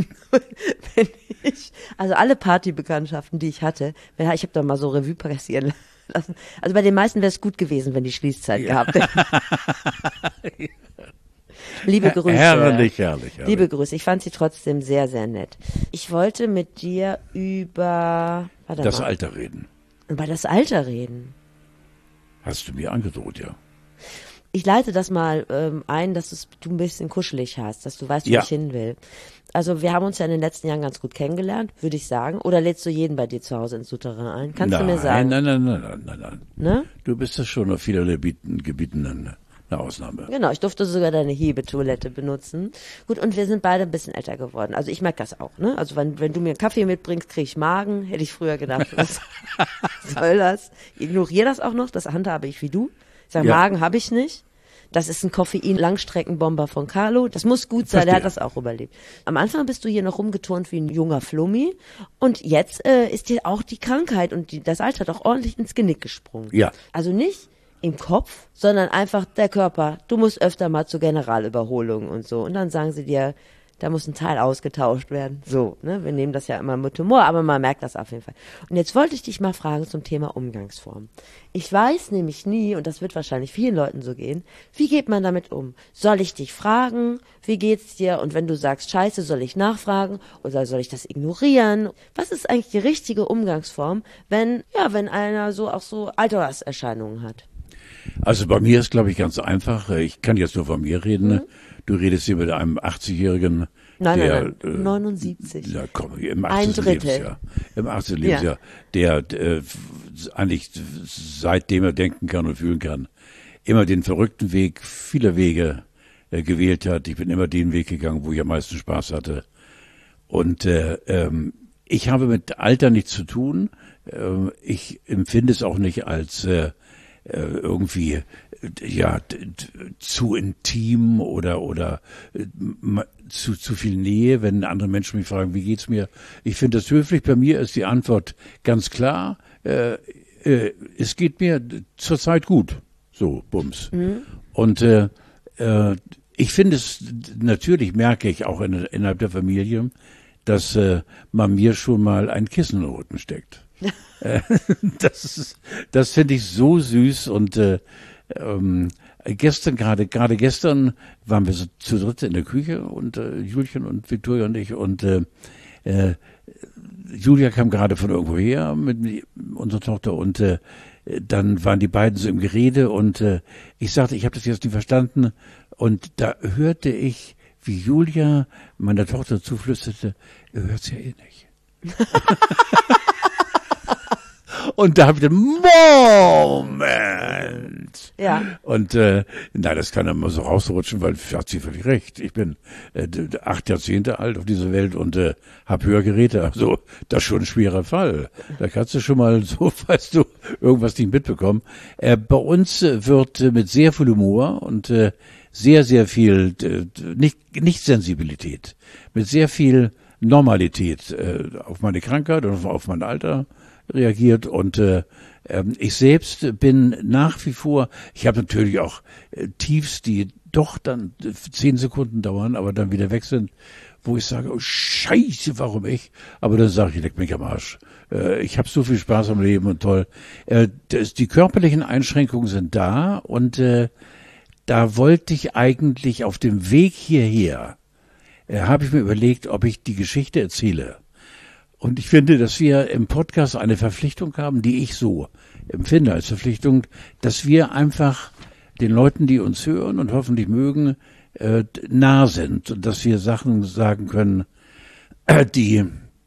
Also alle Partybekanntschaften, die ich hatte, ich habe da mal so Revue passieren lassen. Also bei den meisten wäre es gut gewesen, wenn die Schließzeit gehabt hätten. Liebe Grüße. Herrlich. Liebe Grüße. Ich fand sie trotzdem sehr, sehr nett. Ich wollte mit dir über das Alter reden. Über das Alter reden. Hast du mir angedroht, ja. Ich leite das mal ein, dass du ein bisschen kuschelig hast, dass du weißt, wo ich hin will. Also wir haben uns ja in den letzten Jahren ganz gut kennengelernt, würde ich sagen. Oder lädst du jeden bei dir zu Hause ins Souterrain ein? Kannst du mir sagen? Nein. Ne? Du bist das schon auf vielerlei Gebieten eine Ausnahme. Genau, ich durfte sogar deine Hebetoilette benutzen. Gut, und wir sind beide ein bisschen älter geworden. Also ich merke das auch, ne? Also wenn du mir einen Kaffee mitbringst, kriege ich Magen. Hätte ich früher gedacht, was soll das? Ich ignoriere das auch noch, das handhabe ich wie du. Ich sage, Magen habe ich nicht. Das ist ein Koffein-Langstreckenbomber von Carlo. Das muss gut sein, der hat das auch überlebt. Am Anfang bist du hier noch rumgeturnt wie ein junger Flummi und jetzt ist dir auch die Krankheit und das Alter doch ordentlich ins Genick gesprungen. Ja. Also nicht im Kopf, sondern einfach der Körper. Du musst öfter mal zur Generalüberholung und so. Und dann sagen sie dir, da muss ein Teil ausgetauscht werden. So, ne? Wir nehmen das ja immer mit Humor, aber man merkt das auf jeden Fall. Und jetzt wollte ich dich mal fragen zum Thema Umgangsform. Ich weiß nämlich nie, und das wird wahrscheinlich vielen Leuten so gehen, wie geht man damit um? Soll ich dich fragen, wie geht's dir? Und wenn du sagst, scheiße, soll ich nachfragen oder soll ich das ignorieren? Was ist eigentlich die richtige Umgangsform, wenn einer so auch so Alterserscheinungen hat? Also bei mir ist, glaube ich, ganz einfach. Ich kann jetzt nur von mir reden. Du redest hier mit einem 80-Jährigen. Nein, 79. Ja, komm, im 18. Lebensjahr. Im 18. Lebensjahr. Der eigentlich, seitdem er denken kann und fühlen kann, immer den verrückten Weg vieler Wege gewählt hat. Ich bin immer den Weg gegangen, wo ich am meisten Spaß hatte. Und ich habe mit Alter nichts zu tun. Ich empfinde es auch nicht als irgendwie zu intim oder zu viel Nähe, wenn andere Menschen mich fragen, wie geht's mir? Ich finde das höflich. Bei mir ist die Antwort ganz klar. Es geht mir zurzeit gut. So, bums. Mhm. Und ich finde es, natürlich merke ich auch innerhalb der Familie, dass man mir schon mal ein Kissen in den Rücken steckt. Das finde ich so süß und gerade gestern waren wir so zu dritt in der Küche und Julchen und Victoria und ich und Julia kam gerade von irgendwo her mit unserer Tochter und dann waren die beiden so im Gerede und ich sagte, ich habe das jetzt nicht verstanden und da hörte ich, wie Julia meiner Tochter zuflüsterte, ihr hört's ja eh nicht. Und da habe ich gedacht, Moment! Ja. Und nein, das kann immer so rausrutschen, weil hat sie völlig recht. Ich bin 8 Jahrzehnte alt auf dieser Welt und habe Hörgeräte. Also das ist schon ein schwerer Fall. Da kannst du schon mal so, weißt du, irgendwas nicht mitbekommen. Bei uns wird mit sehr viel Humor und sehr, sehr viel, nicht Sensibilität, mit sehr viel Normalität auf meine Krankheit und auf mein Alter reagiert und ich selbst bin nach wie vor, ich habe natürlich auch Tiefs, die doch dann 10 Sekunden dauern, aber dann wieder weg sind, wo ich sage, oh Scheiße, warum ich? Aber dann sage ich, leck mich am Arsch. Ich habe so viel Spaß am Leben und toll. Die körperlichen Einschränkungen sind da und da wollte ich eigentlich auf dem Weg hierher, habe ich mir überlegt, ob ich die Geschichte erzähle. Und ich finde, dass wir im Podcast eine Verpflichtung haben, die ich so empfinde als Verpflichtung, dass wir einfach den Leuten, die uns hören und hoffentlich mögen, nah sind und dass wir Sachen sagen können, die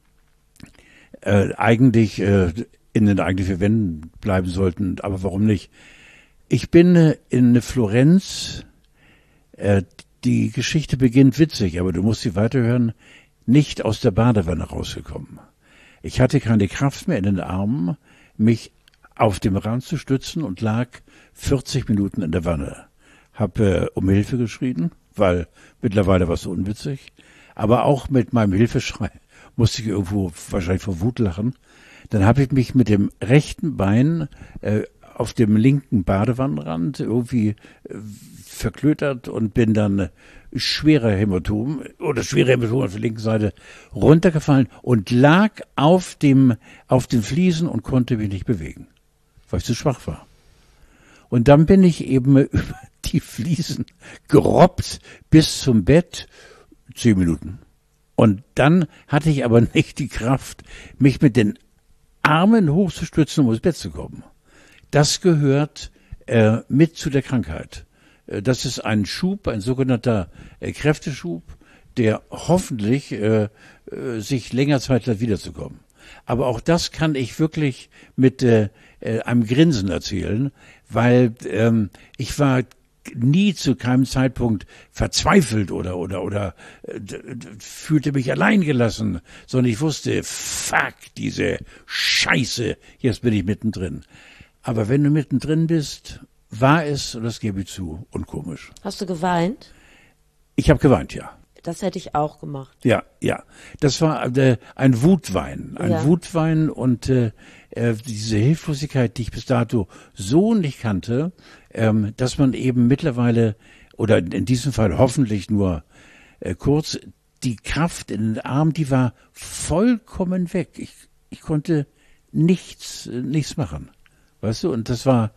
eigentlich in den eigenen vier Wänden bleiben sollten. Aber warum nicht? Ich bin in Florenz, die Geschichte beginnt witzig, aber du musst sie weiterhören, nicht aus der Badewanne rausgekommen. Ich hatte keine Kraft mehr in den Armen, mich auf dem Rand zu stützen und lag 40 Minuten in der Wanne. Hab um Hilfe geschrien, weil mittlerweile war es so unwitzig. Aber auch mit meinem Hilfeschrei musste ich irgendwo wahrscheinlich vor Wut lachen. Dann habe ich mich mit dem rechten Bein auf dem linken Badewannenrand irgendwie verklötert und bin dann schwere Hämatom auf der linken Seite runtergefallen und lag auf den Fliesen und konnte mich nicht bewegen, weil ich zu schwach war. Und dann bin ich eben über die Fliesen gerobbt bis zum Bett, 10 Minuten. Und dann hatte ich aber nicht die Kraft, mich mit den Armen hochzustützen, um ins Bett zu kommen. Das gehört mit zu der Krankheit. Das ist ein Schub, ein sogenannter Kräfteschub, der hoffentlich sich länger Zeit hat, wiederzukommen. Aber auch das kann ich wirklich mit einem Grinsen erzählen, weil ich war nie zu keinem Zeitpunkt verzweifelt oder fühlte mich allein gelassen, sondern ich wusste, fuck, diese Scheiße, jetzt bin ich mittendrin. Aber wenn du mittendrin bist, war es, und das gebe ich zu, unkomisch. Hast du geweint? Ich habe geweint, ja. Das hätte ich auch gemacht. Ja. Das war ein Wutwein. Wutwein und diese Hilflosigkeit, die ich bis dato so nicht kannte, dass man eben mittlerweile, oder in diesem Fall hoffentlich nur kurz, die Kraft in den Arm, die war vollkommen weg. Ich konnte nichts machen. Weißt du? Und das war,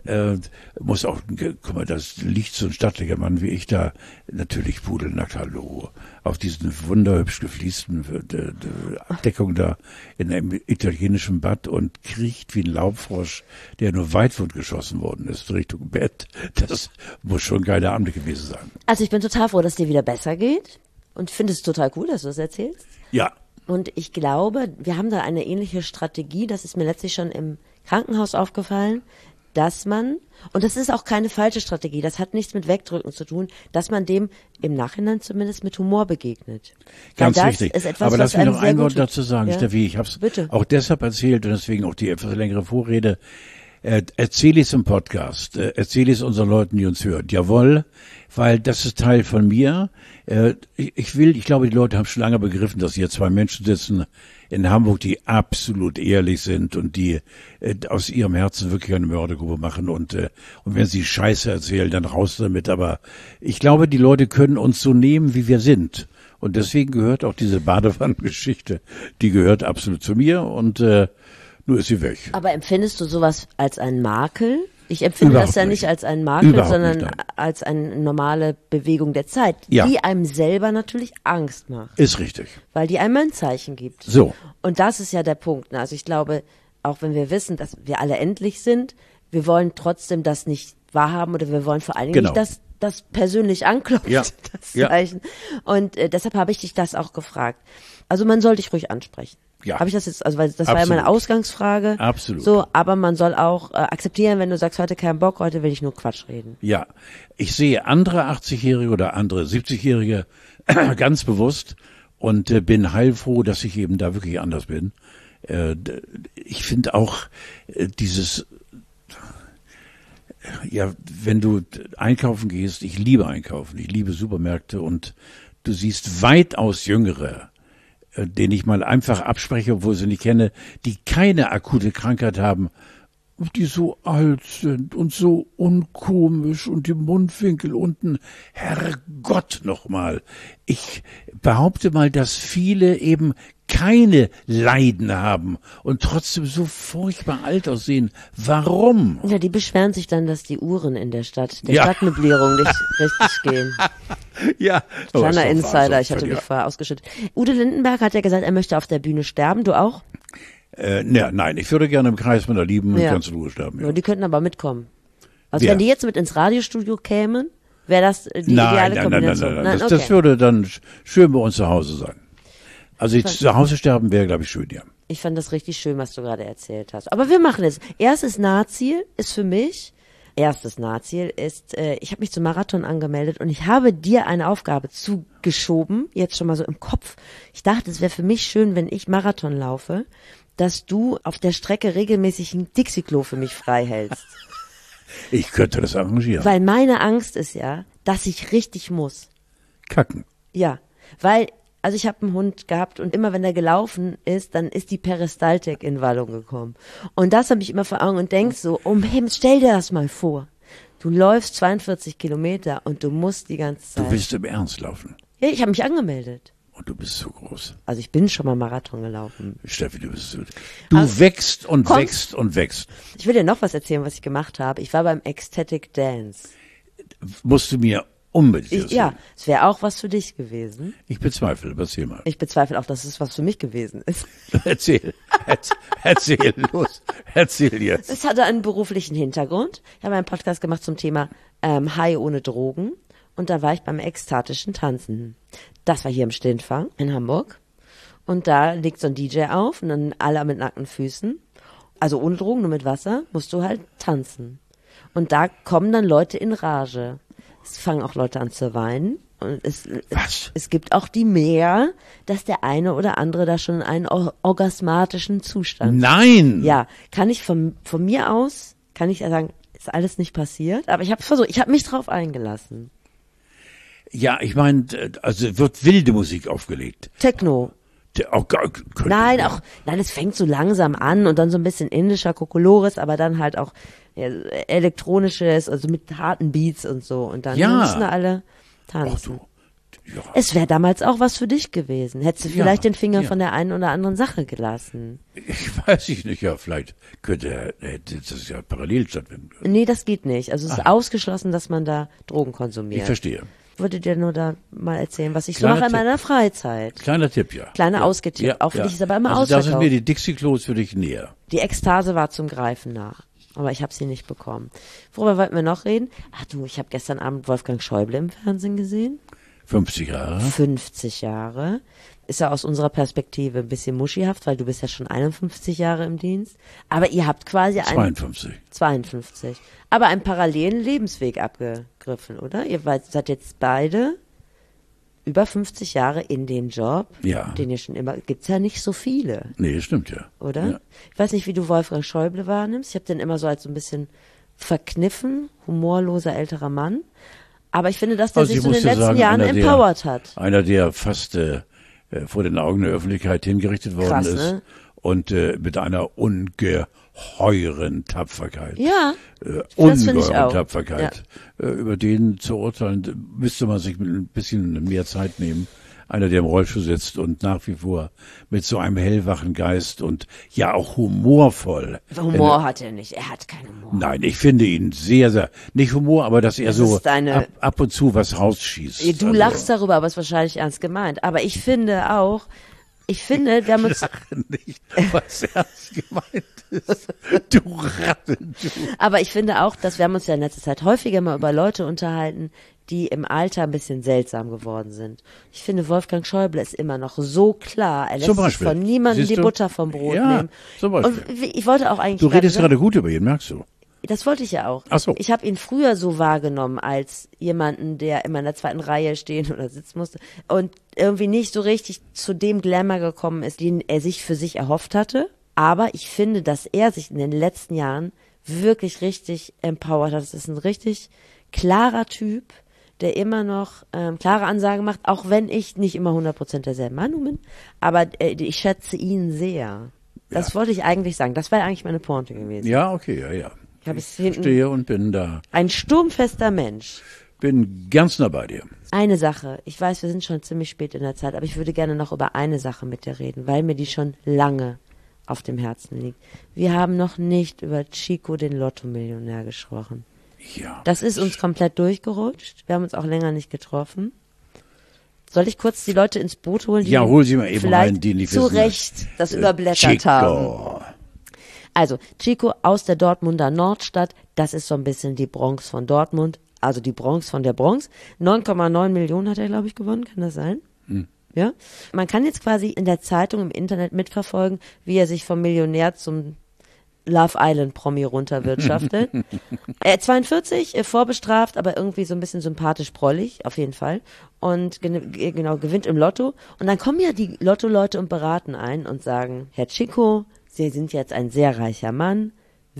muss auch, guck mal, das liegt so ein stattlicher Mann wie ich da, natürlich pudelnackt, hallo, auf diesen wunderhübsch gefliesten Abdeckung da in einem italienischen Bad und kriecht wie ein Laubfrosch, der nur weitwund geschossen worden ist, Richtung Bett. Das muss schon ein geiler Abend gewesen sein. Also ich bin total froh, dass dir wieder besser geht und finde es total cool, dass du das erzählst. Ja. Und ich glaube, wir haben da eine ähnliche Strategie, das ist mir letztlich schon im Krankenhaus aufgefallen, dass man, und das ist auch keine falsche Strategie, das hat nichts mit Wegdrücken zu tun, dass man dem im Nachhinein zumindest mit Humor begegnet. Ganz das richtig. Ist etwas, aber lass mich noch ein Wort tut. dazu sagen, Ja? Steffi, ich habe es Bitte. auch deshalb erzählt und deswegen auch die etwas längere Vorrede. Erzähle ich es im Podcast, erzähle ich es unseren Leuten, die uns hören. Jawohl, weil das ist Teil von mir. Ich glaube, die Leute haben schon lange begriffen, dass hier zwei Menschen sitzen in Hamburg, die absolut ehrlich sind und die aus ihrem Herzen wirklich eine Mördergrube machen und wenn sie Scheiße erzählen, dann raus damit. Aber ich glaube, die Leute können uns so nehmen, wie wir sind. Und deswegen gehört auch diese Badewannengeschichte, die gehört absolut zu mir und nur ist sie weg. Aber empfindest du sowas als einen Makel? Ich empfinde Überhaupt das ja nicht. nicht als einen Makel, Überhaupt sondern nicht, nein. als eine normale Bewegung der Zeit, Ja. die einem selber natürlich Angst macht, Ist richtig. weil die einem ein Zeichen gibt. So. Und das ist ja der Punkt. Ne? Also ich glaube, auch wenn wir wissen, dass wir alle endlich sind, wir wollen trotzdem das nicht wahrhaben oder wir wollen vor allen Dingen Genau. nicht, dass das persönlich anklopft, Ja. das Ja. Zeichen. Und deshalb habe ich dich das auch gefragt. Also man soll dich ruhig ansprechen. Ja. Habe ich das jetzt, also weil das war ja Absolut. meine Ausgangsfrage. Absolut. So, aber man soll auch akzeptieren, wenn du sagst, heute kein Bock, heute will ich nur Quatsch reden. Ja, ich sehe andere 80-Jährige oder andere 70-Jährige ganz bewusst und bin heilfroh, dass ich eben da wirklich anders bin. Ich finde auch dieses, ja, wenn du einkaufen gehst, ich liebe einkaufen, ich liebe Supermärkte und du siehst weitaus Jüngere, den ich mal einfach abspreche, obwohl sie nicht kenne, die keine akute Krankheit haben, die so alt sind und so unkomisch und die Mundwinkel unten. Herrgott nochmal. Ich behaupte mal, dass viele eben keine Leiden haben und trotzdem so furchtbar alt aussehen. Warum? Ja, die beschweren sich dann, dass die Uhren in der Stadt, der Ja. Stadtmöblierung nicht richtig gehen. Ja. Kleiner ist doch Insider, wahr, ich hatte ja. mich vorher ausgeschüttet. Udo Lindenberg hat ja gesagt, er möchte auf der Bühne sterben, du auch? Nein, ich würde gerne im Kreis meiner Lieben Ja. ganz in Ruhe sterben. Ja, die könnten aber mitkommen. Also Wer? wenn die jetzt mit ins Radiostudio kämen, wäre das die ideale Kombination. Nein. Okay. Das würde dann schön bei uns zu Hause sein. Also zu Hause sterben wäre, glaube ich, schön, ja. Ich fand das richtig schön, was du gerade erzählt hast. Aber wir machen es. Erstes Nahziel ist für mich, ich habe mich zum Marathon angemeldet und ich habe dir eine Aufgabe zugeschoben, jetzt schon mal so im Kopf. Ich dachte, es wäre für mich schön, wenn ich Marathon laufe, dass du auf der Strecke regelmäßig ein Dixie-Klo für mich frei hältst. Ich könnte das arrangieren. Weil meine Angst ist ja, dass ich richtig muss. Kacken. Ja, weil, also ich habe einen Hund gehabt und immer wenn er gelaufen ist, dann ist die Peristaltik in Wallung gekommen. Und das habe ich immer vor Augen und denk so, Himmel, stell dir das mal vor. Du läufst 42 Kilometer und du musst die ganze Zeit. Du willst im Ernst laufen. Ja, ich habe mich angemeldet. Und du bist so groß. Also ich bin schon mal Marathon gelaufen. Steffi, du bist so. Du Also, wächst und komm. wächst und wächst. Ich will dir noch was erzählen, was ich gemacht habe. Ich war beim Ecstatic Dance. Musst du mir unbedingt erzählen. Ja, es wäre auch was für dich gewesen. Ich bezweifle, erzähl mal. Ich bezweifle auch, dass es was für mich gewesen ist. Erzähl los, erzähl jetzt. Es hatte einen beruflichen Hintergrund. Ich habe einen Podcast gemacht zum Thema High ohne Drogen. Und da war ich beim ekstatischen Tanzen. Das war hier im Stintfang in Hamburg. Und da legt so ein DJ auf und dann alle mit nackten Füßen. Also ohne Drogen, nur mit Wasser, musst du halt tanzen. Und da kommen dann Leute in Rage. Es fangen auch Leute an zu weinen. Und Was? es gibt auch die mehr, dass der eine oder andere da schon in einen orgasmatischen Zustand. Nein! Ja, kann ich von mir aus, kann ich ja sagen, Ist alles nicht passiert, aber ich habe versucht, ich habe mich drauf eingelassen. Ja, ich meine, also wird wilde Musik aufgelegt. Techno. Nein, es fängt so langsam an und dann so ein bisschen indischer Kokolores, aber dann halt auch elektronisches, also mit harten Beats und so. Und dann müssen alle tanzen. Ja. Es wäre damals auch was für dich gewesen. Hättest du vielleicht den Finger von der einen oder anderen Sache gelassen. Ich weiß nicht, ja, vielleicht hätte das ja parallel stattfinden können. Nee, das geht nicht. Also es ist ausgeschlossen, dass man da Drogen konsumiert. Ich verstehe. Ich würde dir nur da mal erzählen, was ich so mache in meiner Freizeit. Kleiner Tipp, ja. Kleiner Ausgetipp. Auch für dich ist aber immer also ausverkauft. Da sind mir die Dixie-Klos für dich näher. Die Ekstase war zum Greifen nah. Aber ich habe sie nicht bekommen. Worüber wollten wir noch reden? Ach du, ich habe gestern Abend Wolfgang Schäuble im Fernsehen gesehen. 50 Jahre. 50 Jahre. Ist ja aus unserer Perspektive ein bisschen muschihaft, weil du bist ja schon 51 Jahre im Dienst. Aber ihr habt quasi 52. Aber einen parallelen Lebensweg abgegriffen, oder? Ihr seid jetzt beide über 50 Jahre in dem Job, den ihr schon immer, gibt's ja nicht so viele. Nee, stimmt ja. Oder? Ja. Ich weiß nicht, wie du Wolfgang Schäuble wahrnimmst. Ich habe den immer so als so ein bisschen verkniffen, humorloser älterer Mann. Aber ich finde, dass der sich so in den letzten Jahren empowert hat. Einer, der fast vor den Augen der Öffentlichkeit hingerichtet worden ist. Ne? Und mit einer ungeheuren Tapferkeit. Ja, ungeheuren Tapferkeit. Ja. Über den zu urteilen, müsste man sich mit ein bisschen mehr Zeit nehmen. Einer, der im Rollstuhl sitzt und nach wie vor mit so einem hellwachen Geist und ja auch humorvoll. Humor hat er nicht, er hat keinen Humor. Nein, ich finde ihn sehr, sehr, nicht Humor, aber dass er so ab und zu was rausschießt. Du lachst darüber, aber es ist wahrscheinlich ernst gemeint. Aber ich finde, wir haben uns... Ich lache nicht, was ernst gemeint ist. Du Ratte, du. Aber ich finde auch, dass wir haben uns ja in letzter Zeit häufiger mal über Leute unterhalten, die im Alter ein bisschen seltsam geworden sind. Ich finde, Wolfgang Schäuble ist immer noch so klar. Er lässt sich von niemandem die Butter vom Brot nehmen. Zum Beispiel. Und ich wollte auch eigentlich... Du redest gerade gut über ihn, merkst du? Das wollte ich ja auch. Ach so. Ich habe ihn früher so wahrgenommen als jemanden, der immer in der zweiten Reihe stehen oder sitzen musste und irgendwie nicht so richtig zu dem Glamour gekommen ist, den er sich für sich erhofft hatte. Aber ich finde, dass er sich in den letzten Jahren wirklich richtig empowert hat. Das ist ein richtig klarer Typ, der immer noch klare Ansagen macht, auch wenn ich nicht immer 100% derselben Meinung bin. Aber ich schätze ihn sehr. Das wollte ich eigentlich sagen. Das wäre eigentlich meine Pointe gewesen. Ja, okay, ja. Ich verstehe und bin da. Ein sturmfester Mensch. Bin ganz nah bei dir. Eine Sache. Ich weiß, wir sind schon ziemlich spät in der Zeit, aber ich würde gerne noch über eine Sache mit dir reden, weil mir die schon lange auf dem Herzen liegt. Wir haben noch nicht über Chico, den Lotto-Millionär, gesprochen. Ja. Das ist uns komplett durchgerutscht. Wir haben uns auch länger nicht getroffen. Soll ich kurz die Leute ins Boot holen? Die hol sie mal eben vielleicht rein, die nicht zu wissen. Recht das überblättert Chico. haben. Also, Chico aus der Dortmunder Nordstadt, das ist so ein bisschen die Bronx von Dortmund, also die Bronx von der Bronx. 9,9 Millionen hat er, glaube ich, gewonnen, kann das sein? Ja. Man kann jetzt quasi in der Zeitung, im Internet mitverfolgen, wie er sich vom Millionär zum Love Island Promi runterwirtschaftet. 42, vorbestraft, aber irgendwie so ein bisschen sympathisch prollig, auf jeden Fall. Und gewinnt im Lotto. Und dann kommen ja die Lotto-Leute und beraten einen und sagen, Herr Chico, Sie sind jetzt ein sehr reicher Mann.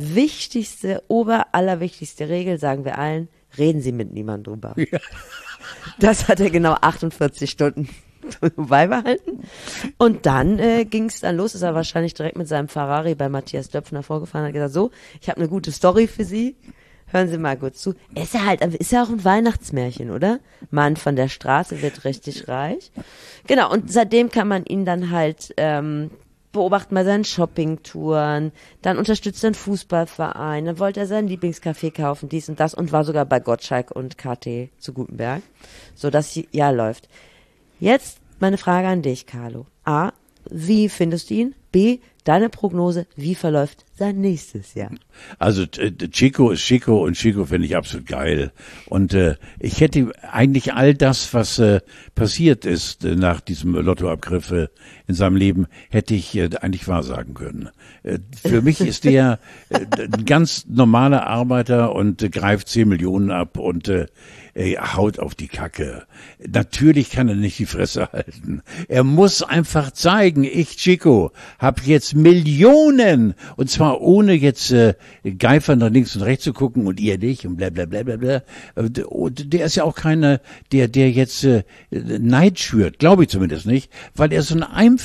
Allerwichtigste Regel, sagen wir allen, reden Sie mit niemandem drüber. Ja. Das hat er genau 48 Stunden beibehalten. Und dann ging es dann los, ist er wahrscheinlich direkt mit seinem Ferrari bei Matthias Döpfner vorgefahren und hat gesagt, so, ich habe eine gute Story für Sie. Hören Sie mal gut zu. Ist ja auch ein Weihnachtsmärchen, oder? Mann von der Straße wird richtig reich. Genau, und seitdem kann man ihn dann halt beobachten bei seinen Shoppingtouren, dann unterstützt er einen Fußballverein, dann wollte er seinen Lieblingscafé kaufen, dies und das und war sogar bei Gottschalk und KT zu Gutenberg, so das Jahr läuft. Jetzt meine Frage an dich, Carlo. A, wie findest du ihn? B, deine Prognose, wie verläuft sein nächstes Jahr? Also Chico ist Chico und Chico finde ich absolut geil. Und ich hätte eigentlich all das, was passiert ist nach diesem Lottoabgriff in seinem Leben, hätte ich eigentlich wahrsagen können. Für mich ist der ein ganz normaler Arbeiter und greift 10 Millionen ab und haut auf die Kacke. Natürlich kann er nicht die Fresse halten. Er muss einfach zeigen, ich Chico habe jetzt Millionen, und zwar ohne jetzt geifern nach links und rechts zu gucken und ihr nicht und bla bla bla bla bla. Der ist ja auch keiner, der jetzt Neid schürt, glaube ich zumindest nicht, weil er ein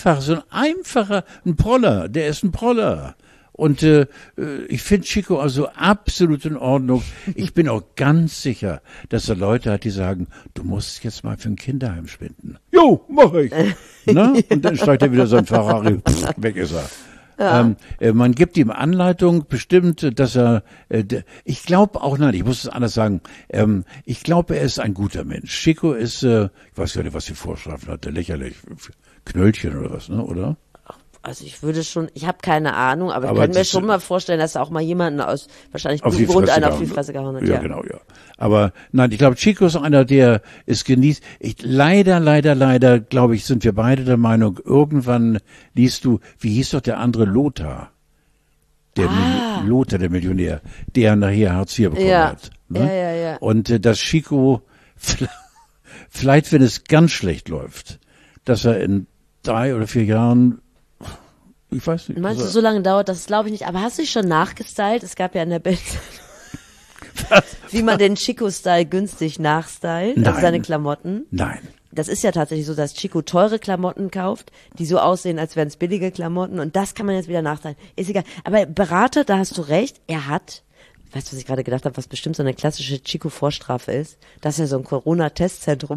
Proller, der ist ein Proller. Und ich finde Chico also absolut in Ordnung. Ich bin auch ganz sicher, dass er Leute hat, die sagen, du musst jetzt mal für ein Kinderheim spenden. Jo, mach ich. Na? Und dann steigt er wieder so ein Ferrari, weg ist er. Ja. Man gibt ihm Anleitung, bestimmt, dass er, ich glaube auch, nein, ich muss es anders sagen, ich glaube, er ist ein guter Mensch. Chico ist, ich weiß gar nicht, was die Vorstrafen hat, lächerlich, Knöllchen oder was, ne, oder? Also ich habe keine Ahnung, aber ich kann mir schon mal vorstellen, dass er auch mal jemanden aus wahrscheinlich gutem Grund einen auf die Fresse gehauen hat. Ja, genau, ja. Aber nein, ich glaube, Chico ist einer, der es genießt. Leider, glaube ich, sind wir beide der Meinung, irgendwann liest du, wie hieß doch der andere Lothar? Lothar, der Millionär, der nachher Hartz IV bekommen hat. Ne? Ja. Und dass Chico, vielleicht wenn es ganz schlecht läuft, dass er in 3 oder 4 Jahren, ich weiß nicht. Meinst du, so lange dauert das? Glaube ich nicht. Aber hast du dich schon nachgestylt? Es gab ja in der Bild, wie man den Chico-Style günstig nachstylt, also seine Klamotten. Nein. Das ist ja tatsächlich so, dass Chico teure Klamotten kauft, die so aussehen, als wären es billige Klamotten. Und das kann man jetzt wieder nachstylen. Ist egal. Aber Berater, da hast du recht. Er hat, weißt du, was ich gerade gedacht habe, was bestimmt so eine klassische Chico-Vorstrafe ist? Dass er so ein Corona-Testzentrum,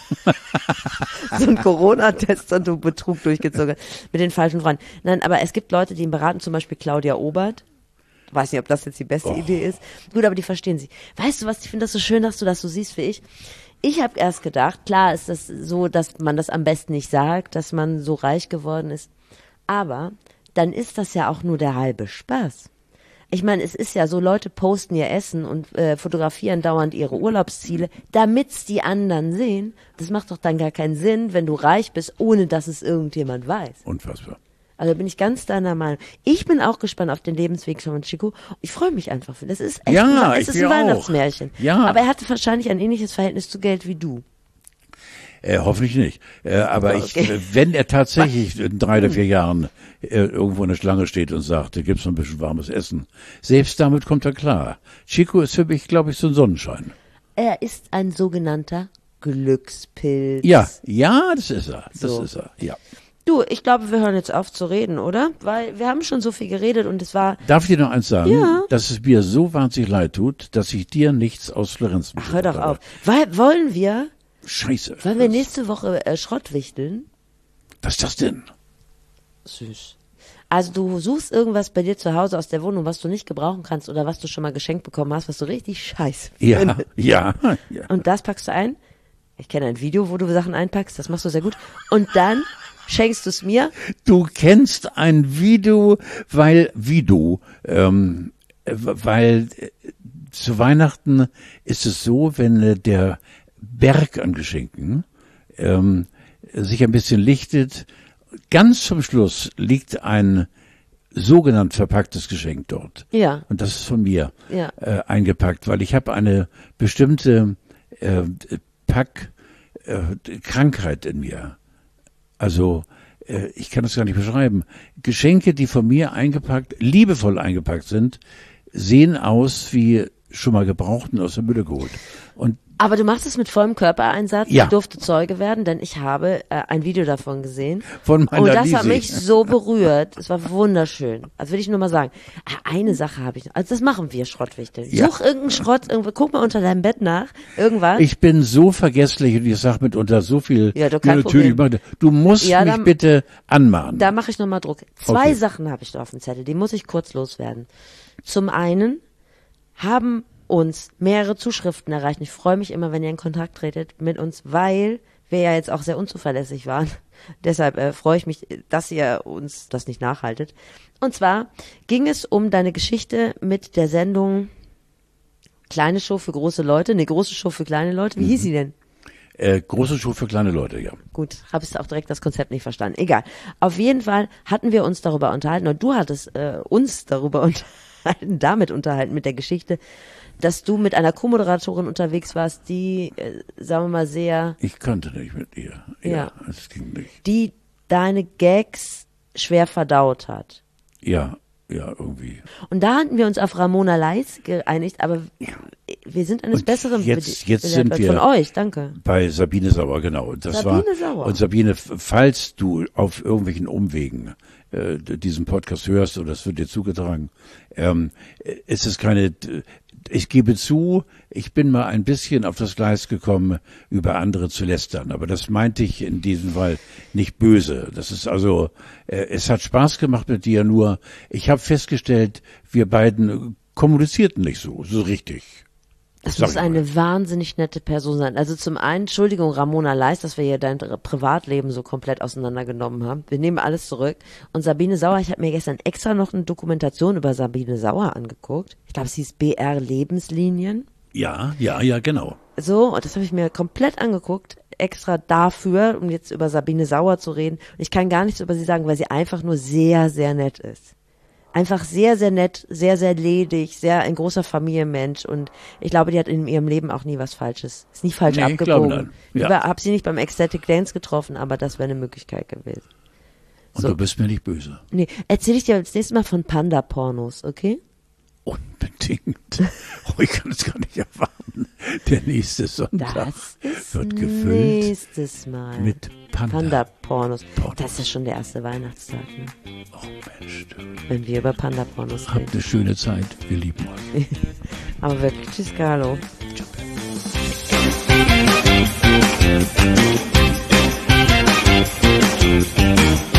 so ein Corona-Testzentrum Betrug durchgezogen hat. Mit den falschen Freunden. Nein, aber es gibt Leute, die ihn beraten, zum Beispiel Claudia Obert. Weiß nicht, ob das jetzt die beste Idee ist. Gut, aber die verstehen sie. Weißt du was, ich finde das so schön, dass du das so siehst wie ich. Ich habe erst gedacht, klar ist das so, dass man das am besten nicht sagt, dass man so reich geworden ist. Aber dann ist das ja auch nur der halbe Spaß. Ich meine, es ist ja so, Leute posten ihr Essen und fotografieren dauernd ihre Urlaubsziele, damit's die anderen sehen. Das macht doch dann gar keinen Sinn, wenn du reich bist, ohne dass es irgendjemand weiß. Unfassbar. Also bin ich ganz deiner Meinung. Ich bin auch gespannt auf den Lebensweg von Chico. Ich freue mich einfach. Das ist echt es ist ein Weihnachtsmärchen. Ja. Aber er hat wahrscheinlich ein ähnliches Verhältnis zu Geld wie du. Hoffentlich nicht. Aber wenn er tatsächlich in 3 oder 4 Jahren irgendwo in der Schlange steht und sagt, da gibt's noch ein bisschen warmes Essen, selbst damit kommt er klar. Chico ist für mich, glaube ich, so ein Sonnenschein. Er ist ein sogenannter Glückspilz. Ja, das ist er. Ja. Du, ich glaube, wir hören jetzt auf zu reden, oder? Weil wir haben schon so viel geredet und es war... Darf ich dir noch eins sagen? Ja. Dass es mir so wahnsinnig leid tut, dass ich dir nichts aus Florenz Ach, hör doch auf. Wollen wir... Scheiße. Wollen wir nächste Woche Schrott wichteln? Was ist das denn? Süß. Also du suchst irgendwas bei dir zu Hause aus der Wohnung, was du nicht gebrauchen kannst oder was du schon mal geschenkt bekommen hast, was du richtig scheiße findest. Ja. Und das packst du ein. Ich kenne ein Video, wo du Sachen einpackst, das machst du sehr gut. Und dann schenkst du es mir. Du kennst ein Video, weil zu Weihnachten ist es so, wenn der Berg an Geschenken sich ein bisschen lichtet, ganz zum Schluss liegt ein sogenannt verpacktes Geschenk dort. Ja. Und das ist von mir eingepackt, weil ich habe eine bestimmte Krankheit in mir. Also ich kann das gar nicht beschreiben. Geschenke, die von mir liebevoll eingepackt sind, sehen aus wie schon mal gebraucht und aus der Mülle geholt. Aber du machst es mit vollem Körpereinsatz. Ja. Ich durfte Zeuge werden, denn ich habe ein Video davon gesehen. Von meiner Und das hat Lisi. mich so berührt. Es war wunderschön. Also will ich nur mal sagen. Eine Sache habe ich noch. Also das machen wir, Schrottwichteln. Ja. Such irgendeinen Schrott, guck mal unter deinem Bett nach. Irgendwas. Ich bin so vergesslich und ich sag mitunter so viel. Ja, du, kein Problem. Du musst mich bitte anmahnen. Da mache ich nochmal Druck. 2 Okay. Sachen habe ich da auf dem Zettel. Die muss ich kurz loswerden. Zum einen haben uns mehrere Zuschriften erreicht. Ich freue mich immer, wenn ihr in Kontakt tretet mit uns, weil wir ja jetzt auch sehr unzuverlässig waren. Deshalb freue ich mich, dass ihr uns das nicht nachhaltet. Und zwar ging es um deine Geschichte mit der Sendung Kleine Show für große Leute, große Show für kleine Leute. Wie hieß sie denn? Große Show für kleine Leute, ja. Gut, habe ich auch direkt das Konzept nicht verstanden. Egal. Auf jeden Fall hatten wir uns darüber unterhalten und du hattest uns darüber unterhalten mit der Geschichte, dass du mit einer Co-Moderatorin unterwegs warst, die, sagen wir mal, sehr... Ich konnte nicht mit ihr. Ja, es ging nicht. Die deine Gags schwer verdaut hat. Ja, irgendwie. Und da hatten wir uns auf Ramona Leis geeinigt, aber wir sind eines Besseren jetzt sind wir von euch, danke. Bei Sabine Sauer, genau. Sauer. Und Sabine, falls du auf irgendwelchen Umwegen diesen Podcast hörst, oder das wird dir zugetragen, ist es keine, ich gebe zu, ich bin mal ein bisschen auf das Gleis gekommen, über andere zu lästern, aber das meinte ich in diesem Fall nicht böse. Das ist also, es hat Spaß gemacht mit dir, nur ich habe festgestellt, wir beiden kommunizierten nicht so richtig. Das muss eine wahnsinnig nette Person sein. Also zum einen, Entschuldigung, Ramona Leis, dass wir hier dein Privatleben so komplett auseinandergenommen haben. Wir nehmen alles zurück. Und Sabine Sauer, ich habe mir gestern extra noch eine Dokumentation über Sabine Sauer angeguckt. Ich glaube, es hieß BR Lebenslinien. Ja, genau. So, und das habe ich mir komplett angeguckt, extra dafür, um jetzt über Sabine Sauer zu reden. Und ich kann gar nichts über sie sagen, weil sie einfach nur sehr, sehr nett ist. Einfach sehr, sehr nett, sehr, sehr ledig, sehr ein großer Familienmensch, und ich glaube, die hat in ihrem Leben auch nie was Falsches, ist nie falsch abgebogen. Ich habe sie nicht beim Ecstatic Dance getroffen, aber das wäre eine Möglichkeit gewesen. Und du bist mir nicht böse. Nee, erzähl ich dir das nächste Mal von Panda-Pornos, okay? Unbedingt. Oh, ich kann es gar nicht erwarten. Der nächste Sonntag wird gefüllt nächstes Mal mit Panda-Pornos. Das ist ja schon der erste Weihnachtstag. Ne? Oh Mensch. Wenn wir über Panda-Pornos reden. Habt eine schöne Zeit. Wir lieben euch. Aber wirklich, tschüss, Carlo. Ciao.